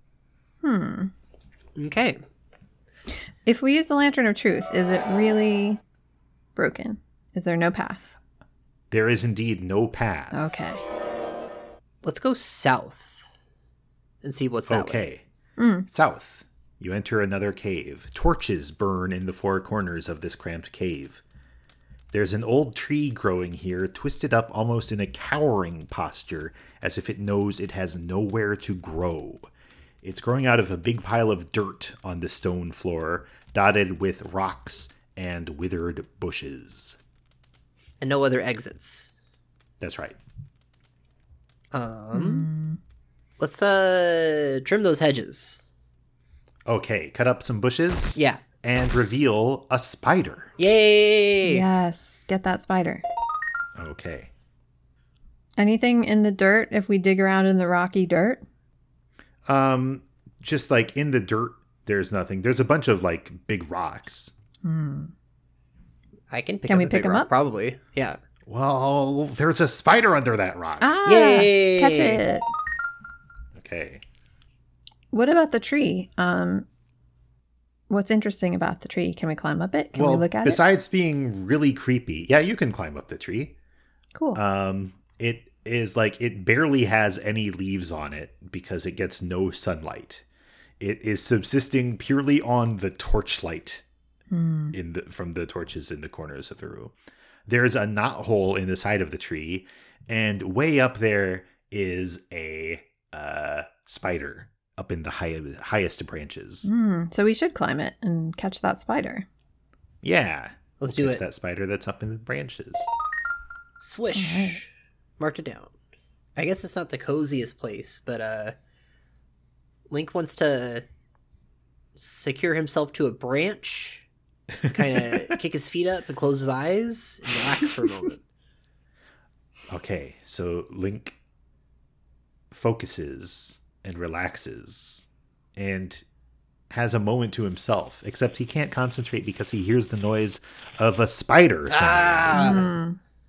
Okay. If we use the Lantern of Truth, is it really broken? Is there no path? There is indeed no path. Okay. Let's go south and see what's that way. Okay. South. You enter another cave. Torches burn in the four corners of this cramped cave. There's an old tree growing here, twisted up almost in a cowering posture, as if it knows it has nowhere to grow. It's growing out of a big pile of dirt on the stone floor, dotted with rocks and withered bushes. And no other exits. That's right. Um, let's uh trim those hedges. Okay, cut up some bushes. Yeah. And reveal a spider. Yay! Yes. Get that spider. Okay. Anything in the dirt if we dig around in the rocky dirt? Um, just like in the dirt, there's nothing. There's a bunch of like big rocks. I can pick Can up we a pick big 'em rock, up? Probably. Yeah. Well, there's a spider under that rock. Ah, Yay! catch it. Okay. What about the tree? Um, what's interesting about the tree? Can we climb up it? Can well, we look at it? besides being really creepy, yeah, you can climb up the tree. Cool. Um, it is like it barely has any leaves on it because it gets no sunlight. It is subsisting purely on the torchlight in the from the torches in the corners of the room. There's a knot hole in the side of the tree, and way up there is a uh, spider up in the high, highest branches. Hmm, so we should climb it and catch that spider. Yeah, Let's We'll do catch it. That spider that's up in the branches. Swish. Alright. Marked it down. I guess it's not the coziest place, but uh Link wants to secure himself to a branch, kind of kick his feet up and close his eyes and relax for a moment. Okay, so Link focuses and relaxes and has a moment to himself, except he can't concentrate because he hears the noise of a spider somewhere. Ah! Hmm.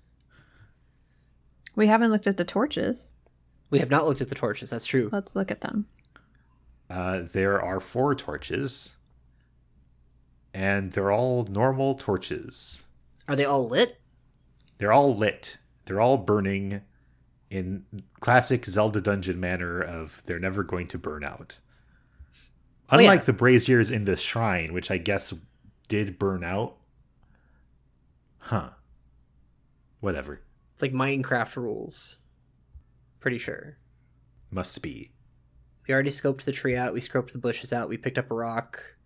We haven't looked at the torches. We have not looked at the torches. That's true. Let's look at them. Uh, there are four torches, and they're all normal torches. Are they all lit? They're all lit. They're all burning in classic Zelda dungeon manner of they're never going to burn out. Oh, yeah. Unlike the braziers in the shrine, which I guess did burn out. Huh. Whatever. It's like Minecraft rules. Pretty sure. Must be. We already scoped the tree out. We scoped the bushes out. We picked up a rock.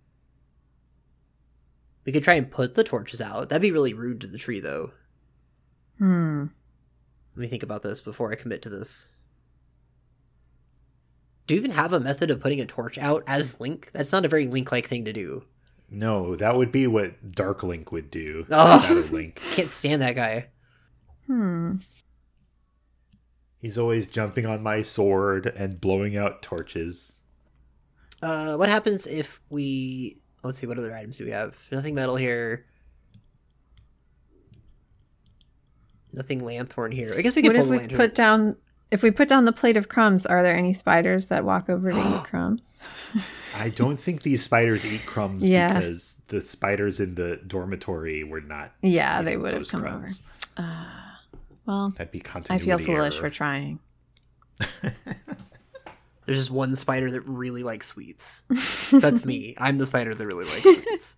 We could try and put the torches out. That'd be really rude to the tree, though. Hmm. Let me think about this before I commit to this. Do you even have a method of putting a torch out as Link? That's not a very Link-like thing to do. No, that would be what Dark Link would do. Oh. Shadow Link. Can't stand that guy. Hmm. He's always jumping on my sword and blowing out torches. Uh, what happens if we... Let's see, what other items do we have? Nothing metal here. Nothing lanthorn here. I guess we could What pull if the we lantern. put down... If we put down the plate of crumbs, are there any spiders that walk over to eat crumbs? I don't think these spiders eat crumbs Yeah. because the spiders in the dormitory were not. Yeah, they eating would have those come crumbs. over. Well, That'd be I continuity feel foolish error. for trying. There's just one spider that really likes sweets. That's me. I'm the spider that really likes sweets.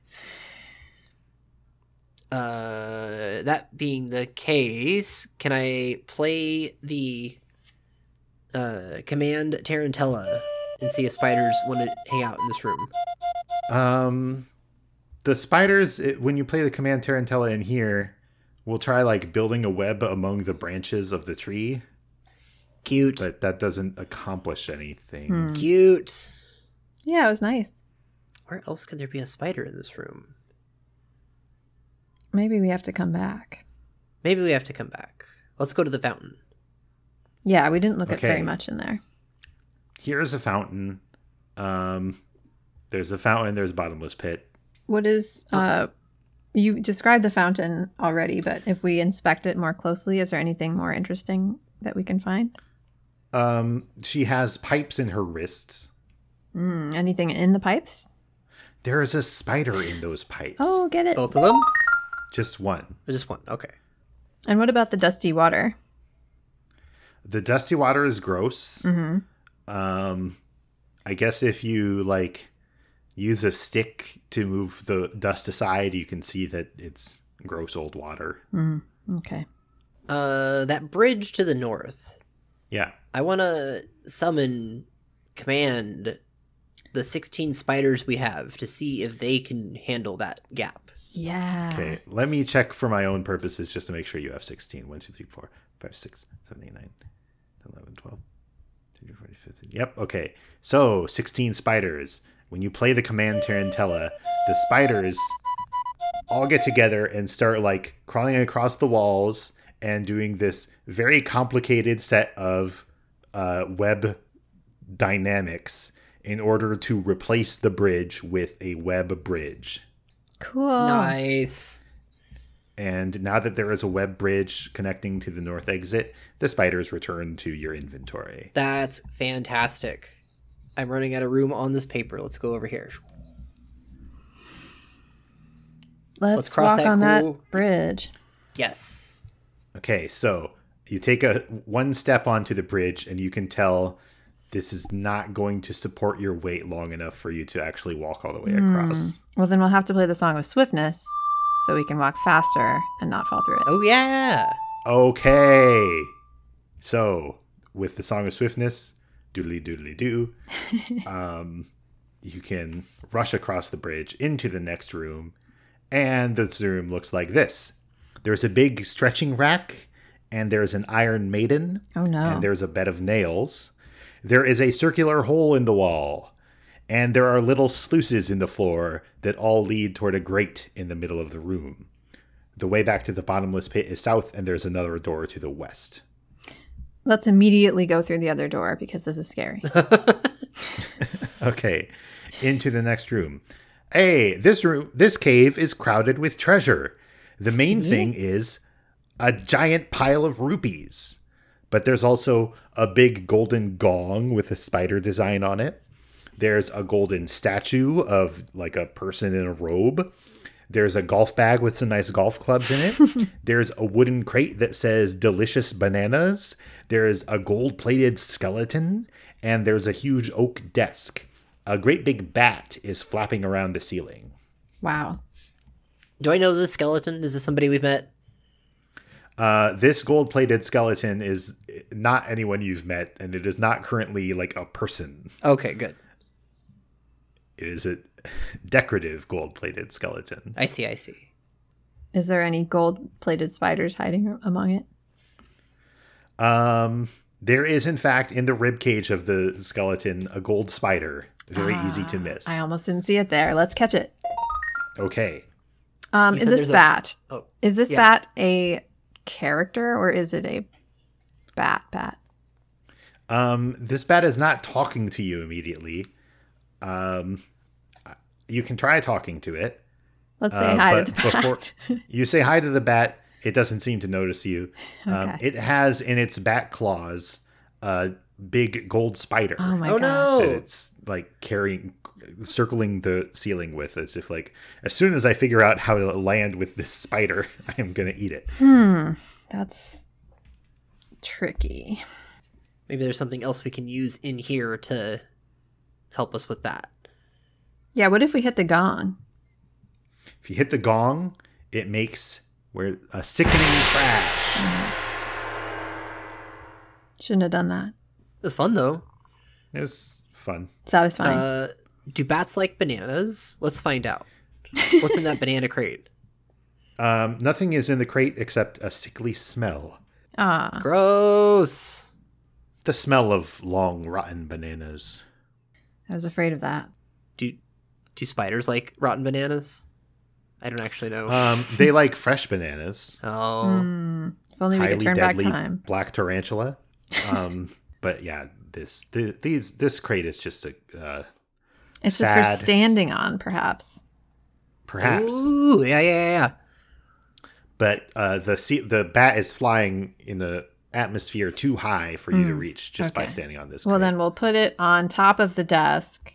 Uh, that being the case, can I play the uh, command Tarantella and see if spiders want to hang out in this room? Um, the spiders, it, when you play the command Tarantella in here, we'll try like building a web among the branches of the tree, Cute. but that doesn't accomplish anything. Hmm. Cute. Yeah, it was nice. Where else could there be a spider in this room? Maybe we have to come back. Maybe we have to come back. Let's go to the fountain. Yeah, we didn't look at Okay. very much in there. Here's a fountain. Um, there's a fountain. There's a bottomless pit. What is... uh? You described the fountain already, but if we inspect it more closely, is there anything more interesting that we can find? Um, she has pipes in her wrists. Mm, anything in the pipes? There is a spider in those pipes. Oh, get it. Both of them? Just one. Or just one? Okay. And what about the dusty water? The dusty water is gross. Mm-hmm. Um, I guess if you like use a stick to move the dust aside, you can see that it's gross old water. Mm, okay. Uh, that bridge to the north. Yeah. I want to summon, command the sixteen spiders we have to see if they can handle that gap. Yeah. Okay. Let me check for my own purposes just to make sure you have sixteen. one, two, three, four, five, six, seven, eight, nine, ten, eleven, twelve, thirteen, fourteen, fifteen. Yep. Okay. So sixteen spiders. When you play the command Tarantella, the spiders all get together and start like crawling across the walls and doing this very complicated set of uh, web dynamics in order to replace the bridge with a web bridge. Cool. Nice. And now that there is a web bridge connecting to the north exit, the spiders return to your inventory. That's fantastic. I'm running out of room on this paper. Let's go over here. Let's, Let's cross walk that on cool- that bridge. Yes. Okay, so you take a one step onto the bridge and you can tell this is not going to support your weight long enough for you to actually walk all the way across. Well, then we'll have to play the Song of Swiftness so we can walk faster and not fall through it. Oh, yeah. Okay. So, with the Song of Swiftness, doodly doodly doo, um, you can rush across the bridge into the next room, and this room looks like this. There's a big stretching rack, and there's an Iron Maiden, Oh, no. and there's a bed of nails. There is a circular hole in the wall, and there are little sluices in the floor that all lead toward a grate in the middle of the room. The way back to the bottomless pit is south, and there's another door to the west. Let's immediately go through the other door because this is scary. Okay, into the next room. Hey, this room, this cave is crowded with treasure. The main See? thing is a giant pile of rupees. But there's also a big golden gong with a spider design on it. There's a golden statue of like a person in a robe. There's a golf bag with some nice golf clubs in it. There's a wooden crate that says delicious bananas. There's a gold-plated skeleton. And there's a huge oak desk. A great big bat is flapping around the ceiling. Wow. Do I know this skeleton? Is this somebody we've met? Uh, this gold-plated skeleton is not anyone you've met, and it is not currently like a person. Okay, good. It is a decorative gold-plated skeleton. I see, I see. Is there any gold-plated spiders hiding among it? Um, there is, in fact, in the rib cage of the skeleton, a gold spider. Very ah, easy to miss. I almost didn't see it there. Let's catch it. Okay. Um, is this bat? A... Oh, is this yeah. bat a character or is it a bat bat? Um, this bat is not talking to you immediately. Um, you can try talking to it. Let's say uh, hi to the before bat. You say hi to the bat, it doesn't seem to notice you. Okay. Um, it has in its bat claws a big gold spider. Oh my oh, gosh. no. That it's like carrying, circling the ceiling with, as if like, as soon as I figure out how to land with this spider, I am going to eat it. Hmm. That's tricky. Maybe there's something else we can use in here to help us with that. Yeah, what if we hit the gong? If you hit the gong, it makes where a sickening crash. Mm-hmm. Shouldn't have done that. It was fun, though. It was fun. Satisfying. Uh, do bats like bananas? Let's find out. What's in that banana crate? Um, nothing is in the crate except a sickly smell. Ah, Gross. The smell of long, rotten bananas. I was afraid of that. Do do spiders like rotten bananas? I don't actually know. Um, they like fresh bananas. oh. Mm, if only we Highly could turn back deadly time. black tarantula. Um, but yeah, this th- these this crate is just a uh, It's just sad. for standing on, perhaps. perhaps. Ooh, yeah, yeah, yeah. But uh, the sea- the bat is flying in the atmosphere too high for you to reach just by okay. standing on this. Well, crate. then we'll put it on top of the desk.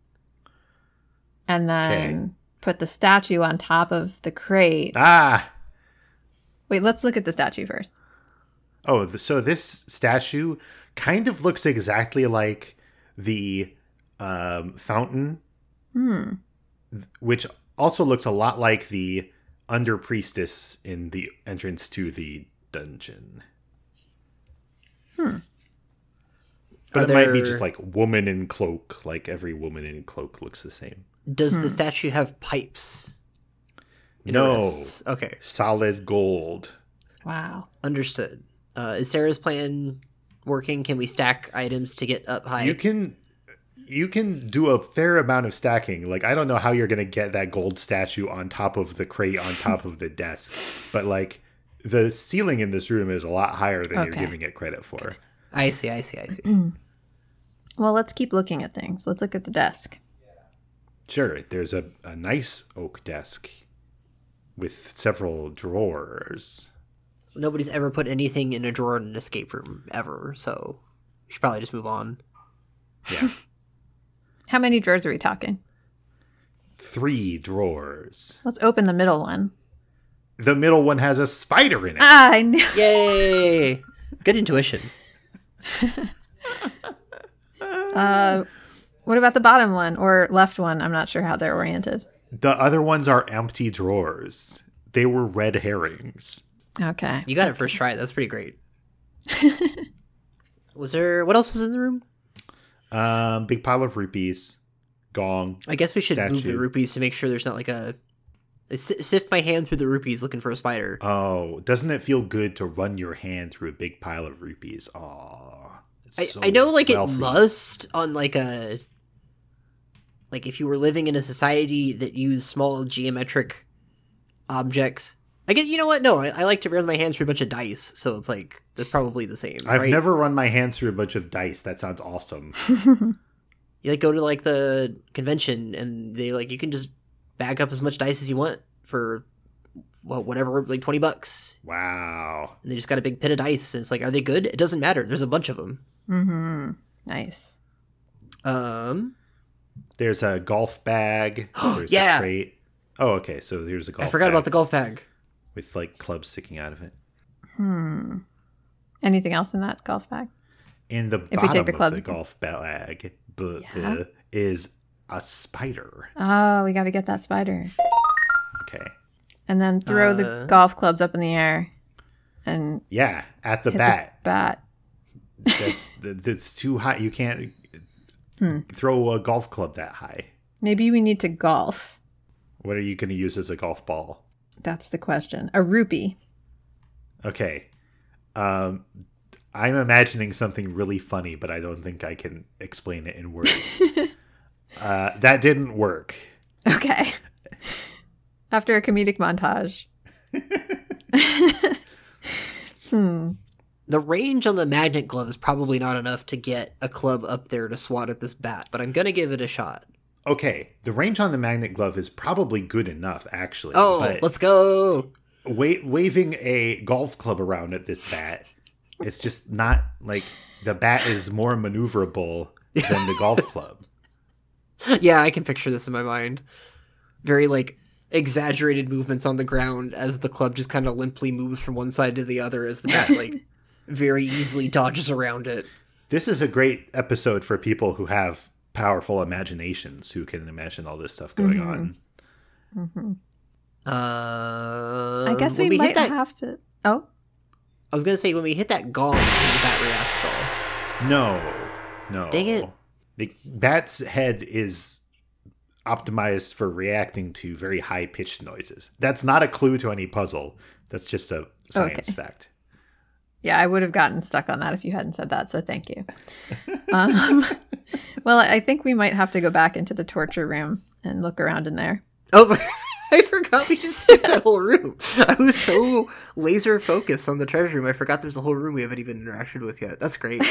And then Okay. put the statue on top of the crate. Ah. Wait, let's look at the statue first. Oh, th- so this statue kind of looks exactly like the um, fountain, Hmm. th- which also looks a lot like the under priestess in the entrance to the dungeon. Hmm. But Are it might be there- just like woman in cloak, like every woman in cloak looks the same. Does Hmm. the statue have pipes? in her No, wrists? Okay, solid gold. Wow. understood. Uh, is Sarah's plan working? Can we stack items to get up high? You can you can do a fair amount of stacking. Like, I don't know how you're going to get that gold statue on top of the crate on top of the desk, but like the ceiling in this room is a lot higher than Okay. you're giving it credit for. I see, I see, I see. Well, let's keep looking at things. Let's look at the desk. Sure, there's a, a nice oak desk with several drawers. Nobody's ever put anything in a drawer in an escape room, ever, so we should probably just move on. Yeah. How many drawers are we talking? Three drawers. Let's open the middle one. The middle one has a spider in it. Ah, I knew. Yay! Good intuition. Uh, what about the bottom one or left one? I'm not sure how they're oriented. The other ones are empty drawers. They were red herrings. Okay. You got it first try. That's pretty great. Was there... What else was in the room? Um, big pile of rupees. Gong. I guess we should move the Statue. rupees to make sure there's not like a... I si- sift my hand through the rupees looking for a spider. Oh, doesn't it feel good to run your hand through a big pile of rupees? Aw. I, so I know, like, wealthy. it must on, like, a... Like, if you were living in a society that used small geometric objects... I guess, you know what? No, I, I like to run my hands through a bunch of dice, so it's, like, that's probably the same, I've right? never run my hands through a bunch of dice. That sounds awesome. You, like, go to, like, the convention, and they, like, you can just bag up as much dice as you want for well, whatever, like twenty bucks. Wow. And they just got a big pit of dice. And it's like, are they good? It doesn't matter. There's a bunch of them. Mm-hmm. Nice. Um, There's a golf bag. There's Yeah. a crate. Oh, okay. So here's a golf I forgot bag about the golf bag. with like clubs sticking out of it. Hmm. Anything else in that golf bag? In the If we bottom take the of club- the golf bag bu- Yeah. bu- is a spider. Oh, we got to get that spider. Okay. And then throw Uh, the golf clubs up in the air and Yeah, at the hit bat. the bat. That's that's too high. You can't Hmm. throw a golf club that high. Maybe we need to golf. What are you going to use as a golf ball? That's the question. A rupee. Okay. Um, I'm imagining something really funny, but I don't think I can explain it in words. uh, that didn't work. Okay. After a comedic montage. hmm. The range on the magnet glove is probably not enough to get a club up there to swat at this bat, but I'm going to give it a shot. Okay, the range on the magnet glove is probably good enough, actually. Oh, but let's go. wa- waving a golf club around at this bat, it's just not like the bat is more maneuverable than the golf club. Yeah, I can picture this in my mind. Very, like, exaggerated movements on the ground as the club just kind of limply moves from one side to the other as the bat, like, very easily dodges around it. This is a great episode for people who have powerful imaginations, who can imagine all this stuff going Mm-hmm. on. Mm-hmm. Uh, I guess when we, hit might that, have to. Oh, I was going to say, when we hit that gong, does the bat react at all? No, no. Dang it. The bat's head is optimized for reacting to very high pitched noises. That's not a clue to any puzzle. That's just a science Okay. fact. yeah, I would have gotten stuck on that if you hadn't said that, so thank you. um, well, I think we might have to go back into the torture room and look around in there. Oh, I forgot we just skipped that whole room. I was so laser focused on the treasure room, I forgot there's a whole room we haven't even interacted with yet. That's great.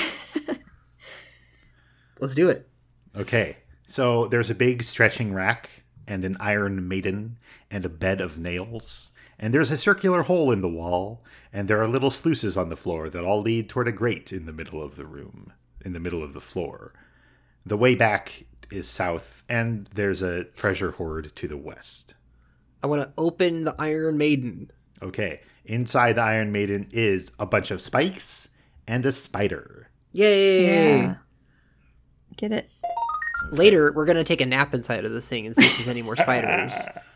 Let's do it. Okay, so there's a big stretching rack and an iron maiden and a bed of nails. And there's a circular hole in the wall, and there are little sluices on the floor that all lead toward a grate in the middle of the room, in the middle of the floor. The way back is south, and there's a treasure hoard to the west. I want to open the Iron Maiden. Okay, inside the Iron Maiden is a bunch of spikes and a spider. Yay! Yeah. Get it? Later, we're going to take a nap inside of this thing and see if there's any more spiders.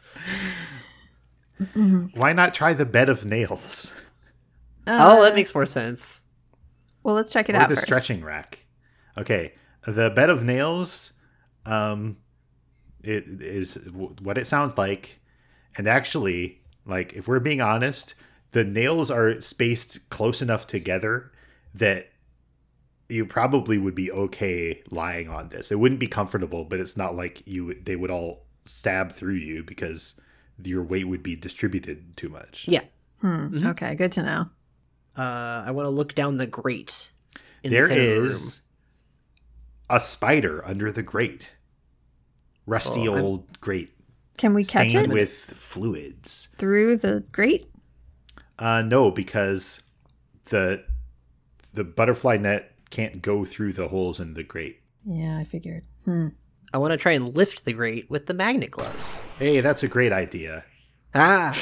Why not try the bed of nails? Oh, that makes more sense. Well, let's check it Or out the first. stretching rack. Okay, the bed of nails, um, it is w- what it sounds like, and actually, like if we're being honest, the nails are spaced close enough together that you probably would be okay lying on this. It wouldn't be comfortable, but it's not like you they would all stab through you because your weight would be distributed too much. Yeah. Hmm. Okay, good to know. Uh, I want to look down the grate. In There the center of the room. is a spider under the grate. Rusty Oh, I'm- old grate. Can we catch Stained it with fluids. through the grate? Uh, no, because the the butterfly net can't go through the holes in the grate. Yeah, I figured. Hmm. I want to try and lift the grate with the magnet glove. Hey, that's a great idea. Ah!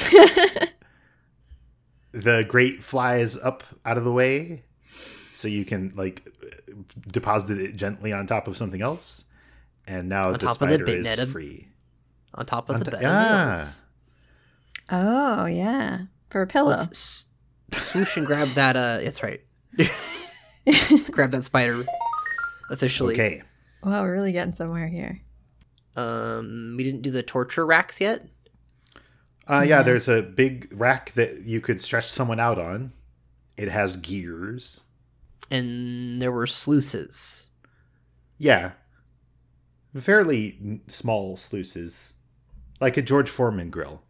The grate flies up out of the way, so you can like deposit it gently on top of something else, and now the top of the spider bit is net of- free. On top of On the to- bed. yeah. of nails. Oh, yeah. For a pillow. Let's s- swoosh and grab that. Uh, that's right. Let's grab that spider officially. Okay. Wow, we're really getting somewhere here. Um, we didn't do the torture racks yet. Uh, yeah, there's a big rack that you could stretch someone out on. It has gears. And there were sluices. Yeah. Fairly n- small sluices. Like a George Foreman grill.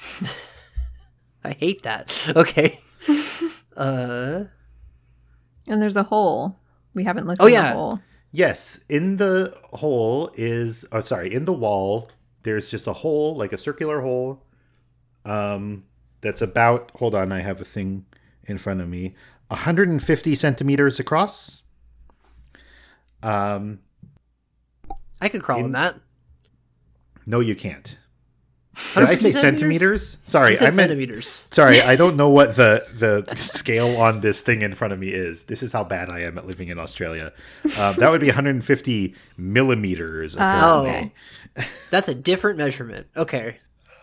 I hate that. Okay. uh, And there's a hole. We haven't looked Oh, in yeah. the hole. Yes, in the hole is... Oh, sorry, in the wall, there's just a hole, like a circular hole. Um, that's about, hold on, I have a thing in front of me, one hundred fifty centimeters across. Um, I could crawl in, in that. No, you can't. Did I say centimeters? Sorry, You said I meant centimeters. Sorry, I don't know what the, the scale on this thing in front of me is. This is how bad I am at living in Australia. Uh, that would be one hundred fifty millimeters. Oh, apparently. That's a different measurement. Okay.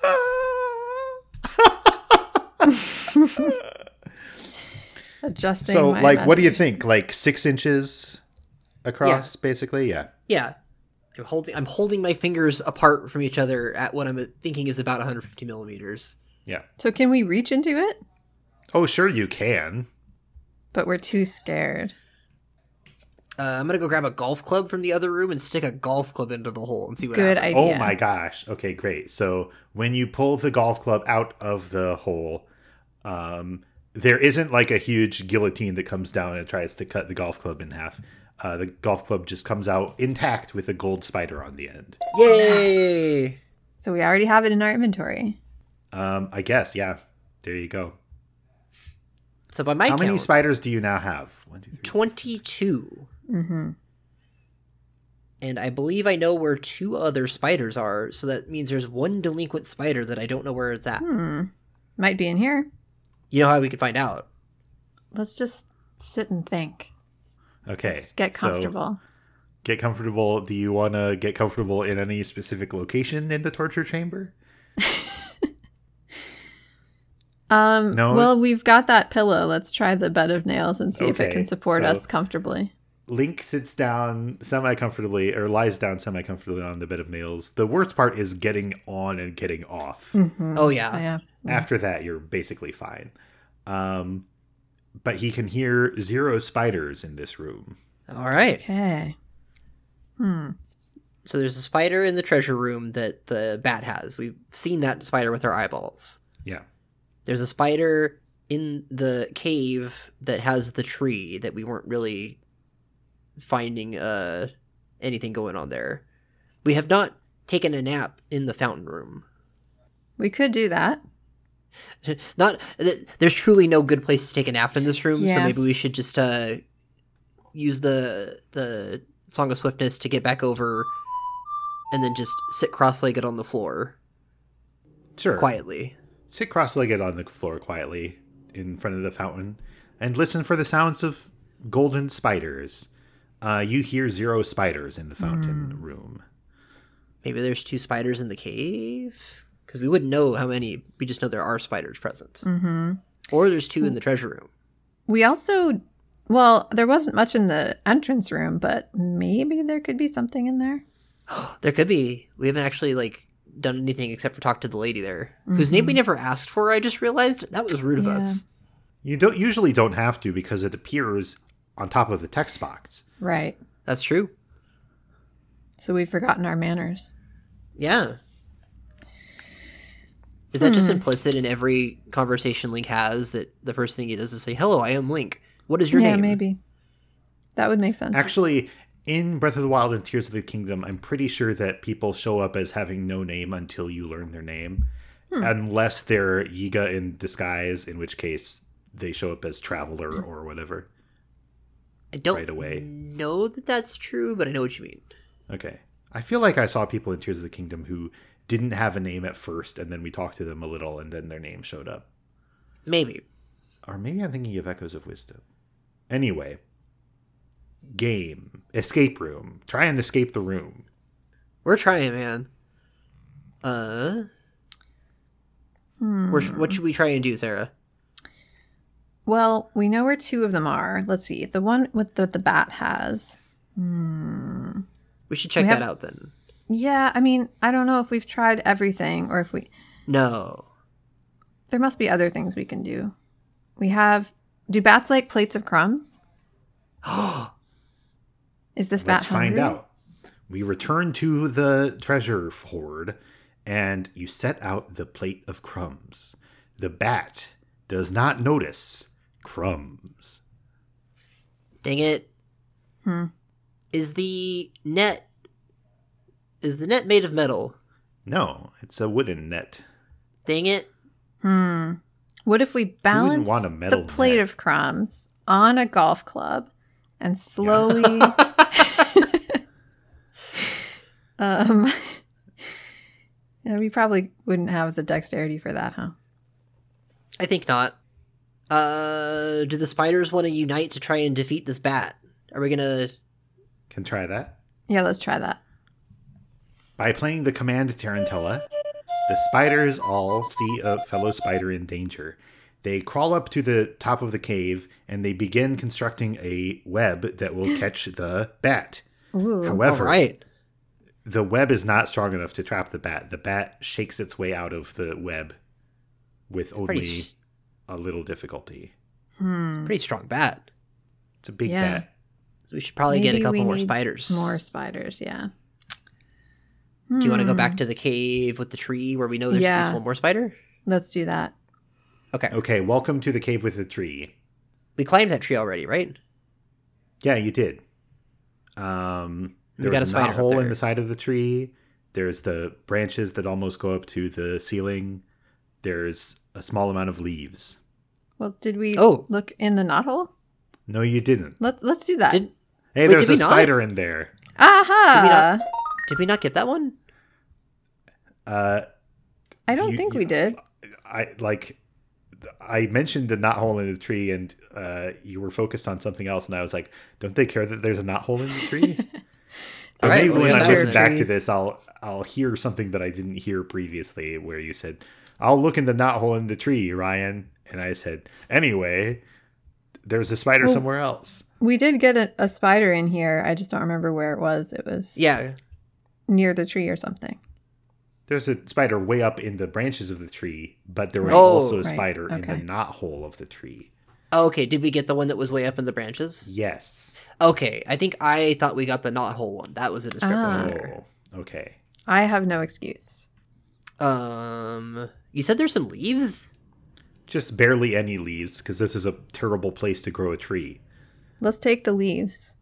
Adjusting. So, my like, what do you imagination. think? Like six inches across, basically? Yeah. Yeah. I'm holding I'm holding my fingers apart from each other at what I'm thinking is about one hundred fifty millimeters. Yeah. So can we reach into it? Oh, sure you can. But we're too scared. Uh, I'm gonna go grab a golf club from the other room and stick a golf club into the hole and see what Good happens. idea. Oh my gosh. Okay, great. So when you pull the golf club out of the hole, um, there isn't like a huge guillotine that comes down and tries to cut the golf club in half. Uh, the golf club just comes out intact with a gold spider on the end. Yay! So we already have it in our inventory. Um, I guess, yeah. There you go. So by my How count, many spiders do you now have? One, two, three. twenty-two. Mm-hmm. And I believe I know where two other spiders are, so that means there's one delinquent spider that I don't know where it's at. Hmm. Might be in here. You know how we can find out? Let's just sit and think. Okay. Let's get so comfortable. get comfortable. Do you want to get comfortable in any specific location in the torture chamber? um. No? Well, we've got that pillow. Let's try the bed of nails and see if it Okay, can support so- us comfortably. Link sits down semi-comfortably, or lies down semi-comfortably on the bed of nails. The worst part is getting on and getting off. Mm-hmm. Oh, yeah. Oh, yeah. After that, you're basically fine. Um, but he can hear zero spiders in this room. All right. Okay. Hmm. So there's a spider in the treasure room that the bat has. We've seen that spider with our eyeballs. Yeah. There's a spider in the cave that has the tree that we weren't really finding uh anything going on there. We have not taken a nap in the fountain room. We could do that. Not th- there's truly no good place to take a nap in this room, so Yeah. maybe we should just uh use the the Song of Swiftness to get back over and then just sit cross-legged on the floor Sure. quietly. Sit cross-legged on the floor quietly in front of the fountain and listen for the sounds of golden spiders. Uh, you hear zero spiders in the fountain room. Maybe there's two spiders in the cave? Because we wouldn't know how many. We just know there are spiders present. Mm-hmm. Or there's two in the treasure room. We also, well, there wasn't much in the entrance room, but maybe there could be something in there. There could be. We haven't actually, like, done anything except for talk to the lady there, whose name we never asked for, I just realized. That was rude of Yeah. us. You don't usually don't have to because it appears on top of the text box. Right. That's true. So we've forgotten our manners. Yeah. Is that just Hmm. implicit in every conversation Link has, that the first thing he does is say, "Hello, I am Link. What is your yeah, name?" maybe. That would make sense. Actually, in Breath of the Wild and Tears of the Kingdom, I'm pretty sure that people show up as having no name until you learn their name. Unless they're Yiga in disguise, in which case they show up as Traveler or whatever. I don't right away. know that that's true, but I know what you mean. Okay. I feel like I saw people in Tears of the Kingdom who didn't have a name at first, and then we talked to them a little, and then their name showed up. Maybe. Or maybe I'm thinking of Echoes of Wisdom. Anyway. Game. Escape room. Try and escape the room. We're trying, man. Uh... Hmm. We're, what should we try and do, Sarah? Well, we know where two of them are. Let's see. The one with the, the bat has. Hmm. We should check We that have- out then. Yeah, I mean, I don't know if we've tried everything or if we... No. There must be other things we can do. We have... Do bats like plates of crumbs? Is this bat Let's find hungry? out. We return to the treasure hoard, and you set out the plate of crumbs. The bat does not notice crumbs. Dang it. Hmm. Is the net... Is the net made of metal? No, it's a wooden net. Dang it. Hmm. What if we balance want a the metal plate net? of crumbs on a golf club and slowly um yeah, we probably wouldn't have the dexterity for that, huh? I think not. Uh, do the spiders want to unite to try and defeat this bat? Are we gonna... Can try that. Yeah, let's try that. By playing the command Tarantella, the spiders all see a fellow spider in danger. They crawl up to the top of the cave and they begin constructing a web that will catch the bat. Ooh. However, All right. the web is not strong enough to trap the bat. The bat shakes its way out of the web with only Pretty s- a little difficulty. It's a pretty strong bat. It's a big Yeah. bat. So we should probably get a Maybe couple we more need spiders. More spiders, yeah. Do you want to go back to the cave with the tree where we know there's at Yeah. least one more spider? Let's do that. Okay. Okay, welcome to the cave with the tree. We climbed that tree already, right? Yeah, you did. Um, there We got was a a knot spider up hole in there. the side of the tree. There's the branches that almost go up to the ceiling. There's a small amount of leaves. Well, did we Oh. look in the knothole? No, you didn't. Let, let's do that. Did Hey, Wait, there's did we a not? spider in there. Aha! Did we not- did we not get that one? Uh, I don't you- think you- we did. I like. I mentioned the knot hole in the tree, and uh, you were focused on something else, and I was like, "Don't they care that there's a knot hole in the tree?" But All right, maybe so we when got I that listen one back then. to this, I'll I'll hear something that I didn't hear previously, where you said, "I'll look in the knot hole in the tree, Ryan," and I said, "Anyway, there's a spider Well- somewhere else." We did get a, a spider in here. I just don't remember where it was. It was Yeah. near the tree or something. There's a spider way up in the branches of the tree, but there was Oh, also a right. spider in Okay. the knot hole of the tree. Oh, okay. Did we get the one that was way up in the branches? Yes. Okay. I think I thought we got the knot hole one. That was a discrepancy Ah. there. Oh, okay. I have no excuse. Um, you said there's some leaves? Just barely any leaves, because this is a terrible place to grow a tree. Let's take the leaves.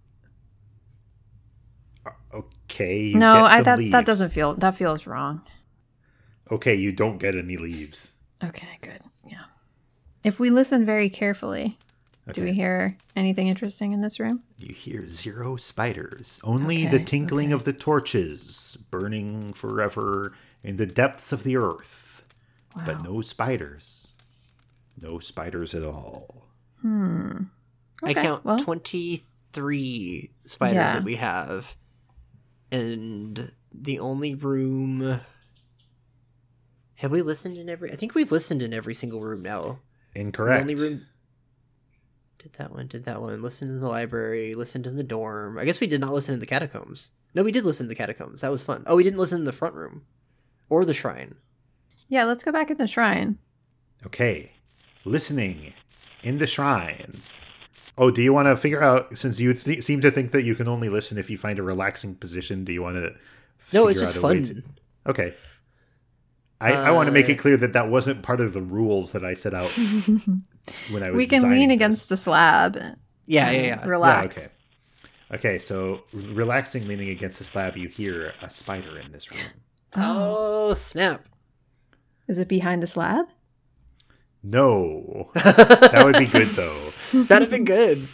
Okay. You No, get I some that leaves. that doesn't feel that feels wrong. Okay, you don't get any leaves. Okay, good. Yeah. If we listen very carefully, do Okay. we hear anything interesting in this room? You hear zero spiders. Only the Okay, tinkling okay. of the torches burning forever in the depths of the earth. But Wow. no spiders. No spiders at all. Hmm. I Okay, count well- twenty-three spiders Yeah. that we have. And the only room... Have we listened in every... I think we've listened in every single room now. Incorrect. The only room... Did that one, did that one. Listened in the library, listened in the dorm. I guess we did not listen in the catacombs. No, we did listen in the catacombs. That was fun. Oh, we didn't listen in the front room. Or the shrine. Yeah, let's go back in the shrine. Okay. Listening in the shrine. Oh, do you want to figure out, since you th- seem to think that you can only listen if you find a relaxing position, do you want to No, it's figure just out a way fun. to- Okay. I, I want to make Uh, it clear that that wasn't part of the rules that I set out when I was We can designing lean this. against the slab. Yeah, and yeah, yeah. Relax. Yeah, okay. Okay, so relaxing, leaning against the slab, you hear a spider in this room. Oh, snap. Is it behind the slab? No. That would be good, though. That'd have been good.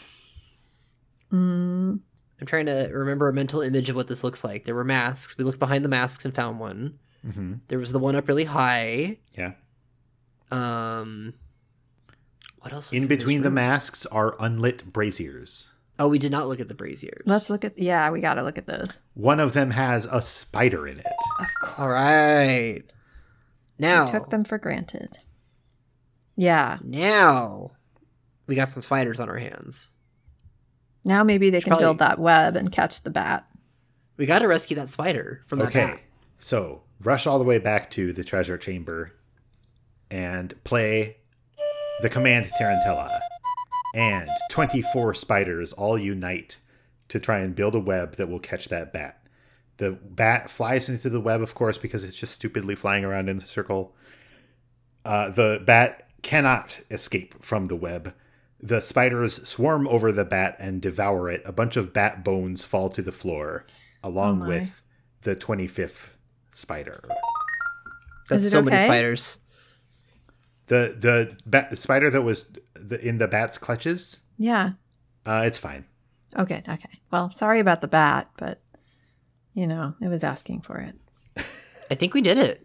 Mm, I'm trying to remember a mental image of what this looks like. There were masks. We looked behind the masks and found one. hmm There was the one up really high. Yeah. Um, what else? Was In in this between the room? masks are unlit braziers. Oh, we did not look at the braziers. let's look at. Yeah, we got to look at those. One of them has a spider in it. Of course. All right. Now, We took them for granted. Yeah. now we got some spiders on our hands. Now maybe they Should can probably- build that web and catch the bat. We got to rescue that spider from that Okay, bat. so rush all the way back to the treasure chamber and play the command Tarantella. And twenty-four spiders all unite to try and build a web that will catch that bat. The bat flies into the web, of course, because it's just stupidly flying around in a circle. Uh, the bat cannot escape from the web. The spiders swarm over the bat and devour it. A bunch of bat bones fall to the floor, along Oh my. with the twenty-fifth spider. That's Is it so many okay? spiders. The the bat, the spider that was the, in the bat's clutches. Yeah. Uh, it's fine. Okay. Okay. Well, sorry about the bat, but you know, it was asking for it. I think we did it.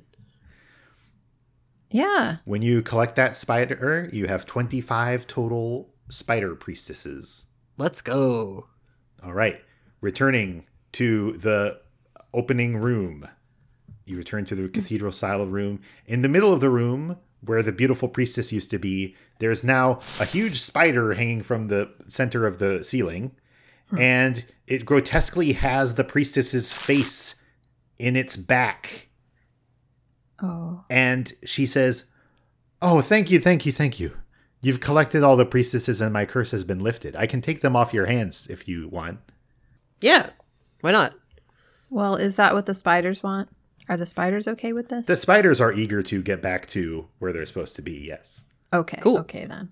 Yeah. When you collect that spider, you have twenty-five total spider priestesses. Let's go. All right. Returning to the opening room. You return to the cathedral style room. In the middle of the room, where the beautiful priestess used to be, there's now a huge spider hanging from the center of the ceiling. Hmm. And it grotesquely has the priestess's face in its back. Oh. And she says, "Oh, thank you, thank you, thank you. You've collected all the priestesses and my curse has been lifted. I can take them off your hands if you want." Yeah. Why not? Well, is that what the spiders want? Are the spiders okay with this? The spiders are eager to get back to where they're supposed to be, yes. Okay. Cool. Okay, then.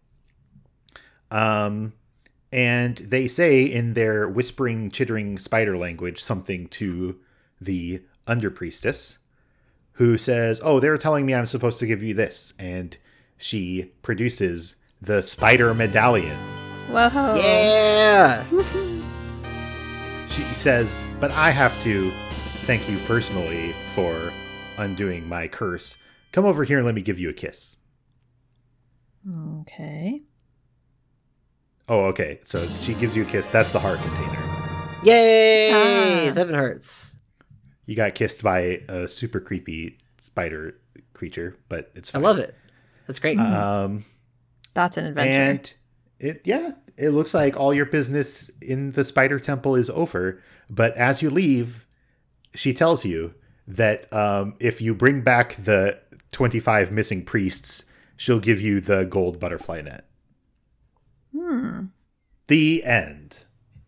Um, and they say in their whispering, chittering spider language something to the underpriestess, who says, "Oh, they're telling me I'm supposed to give you this." And she produces the spider medallion. Whoa. Yeah. She says, "But I have to thank you personally for undoing my curse. Come over here and let me give you a kiss." Okay. Oh, okay. So she gives you a kiss. That's the heart container. Yay! Ah. Seven hearts. You got kissed by a super creepy spider creature, but it's I fine. love it. That's great. Um, That's an adventure. and it, yeah, it looks like all your business in the spider temple is over. But as you leave, she tells you that um, if you bring back the twenty-five missing priests, she'll give you the gold butterfly net. Hmm. The end.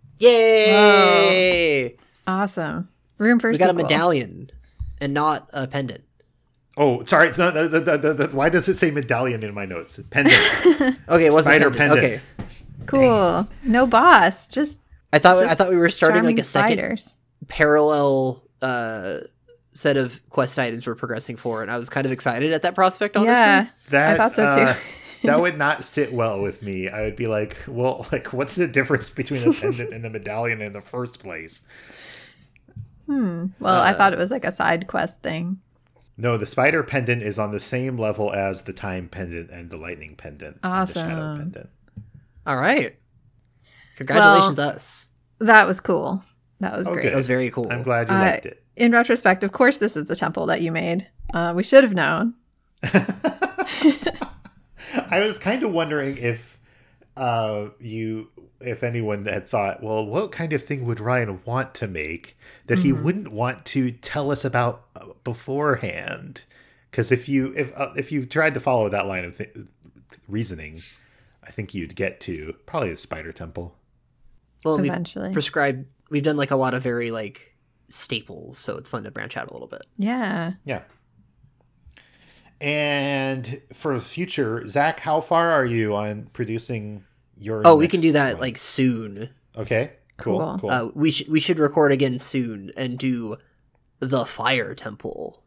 Yay! Awesome. Room for We got a sequel. medallion and not a pendant. Oh, sorry. It's not, the, the, the, the, why does it say medallion in my notes? Pendant. Okay, it wasn't Spider pendant. pendant. Okay. Cool. No boss. Just I thought I Just thought we were starting like charming a second spiders. parallel uh, set of quest items we're progressing for, and I was kind of excited at that prospect. Honestly, Yeah. That, I thought so too. uh, that would not sit well with me. I would be like, well, like, what's the difference between a pendant and the medallion in the first place? Hmm. Well, I thought it was like a side quest thing. No, the spider pendant is on the same level as the time pendant and the lightning pendant. And the shadow Awesome. pendant. all right. Congratulations, us. That was cool. That was Oh, great. good. That was very cool. I'm glad you Uh, liked it. In retrospect, of course, this is the temple that you made. Uh, we should have known. I was kind of wondering if uh, you, if anyone had thought, well, what kind of thing would Ryan want to make that he wouldn't want to tell us about uh, beforehand? Because if you if uh, if you tried to follow that line of th- reasoning, I think you'd get to probably the Spider Temple. Well, we Eventually. prescribed. We've done like a lot of very like staples, so it's fun to branch out a little bit. Yeah. Yeah. And for the future, Zach, how far are you on producing your? Oh, we can do next that one? like soon. Okay. Cool. Cool. Cool. Uh, we should we should record again soon and do the Fire Temple.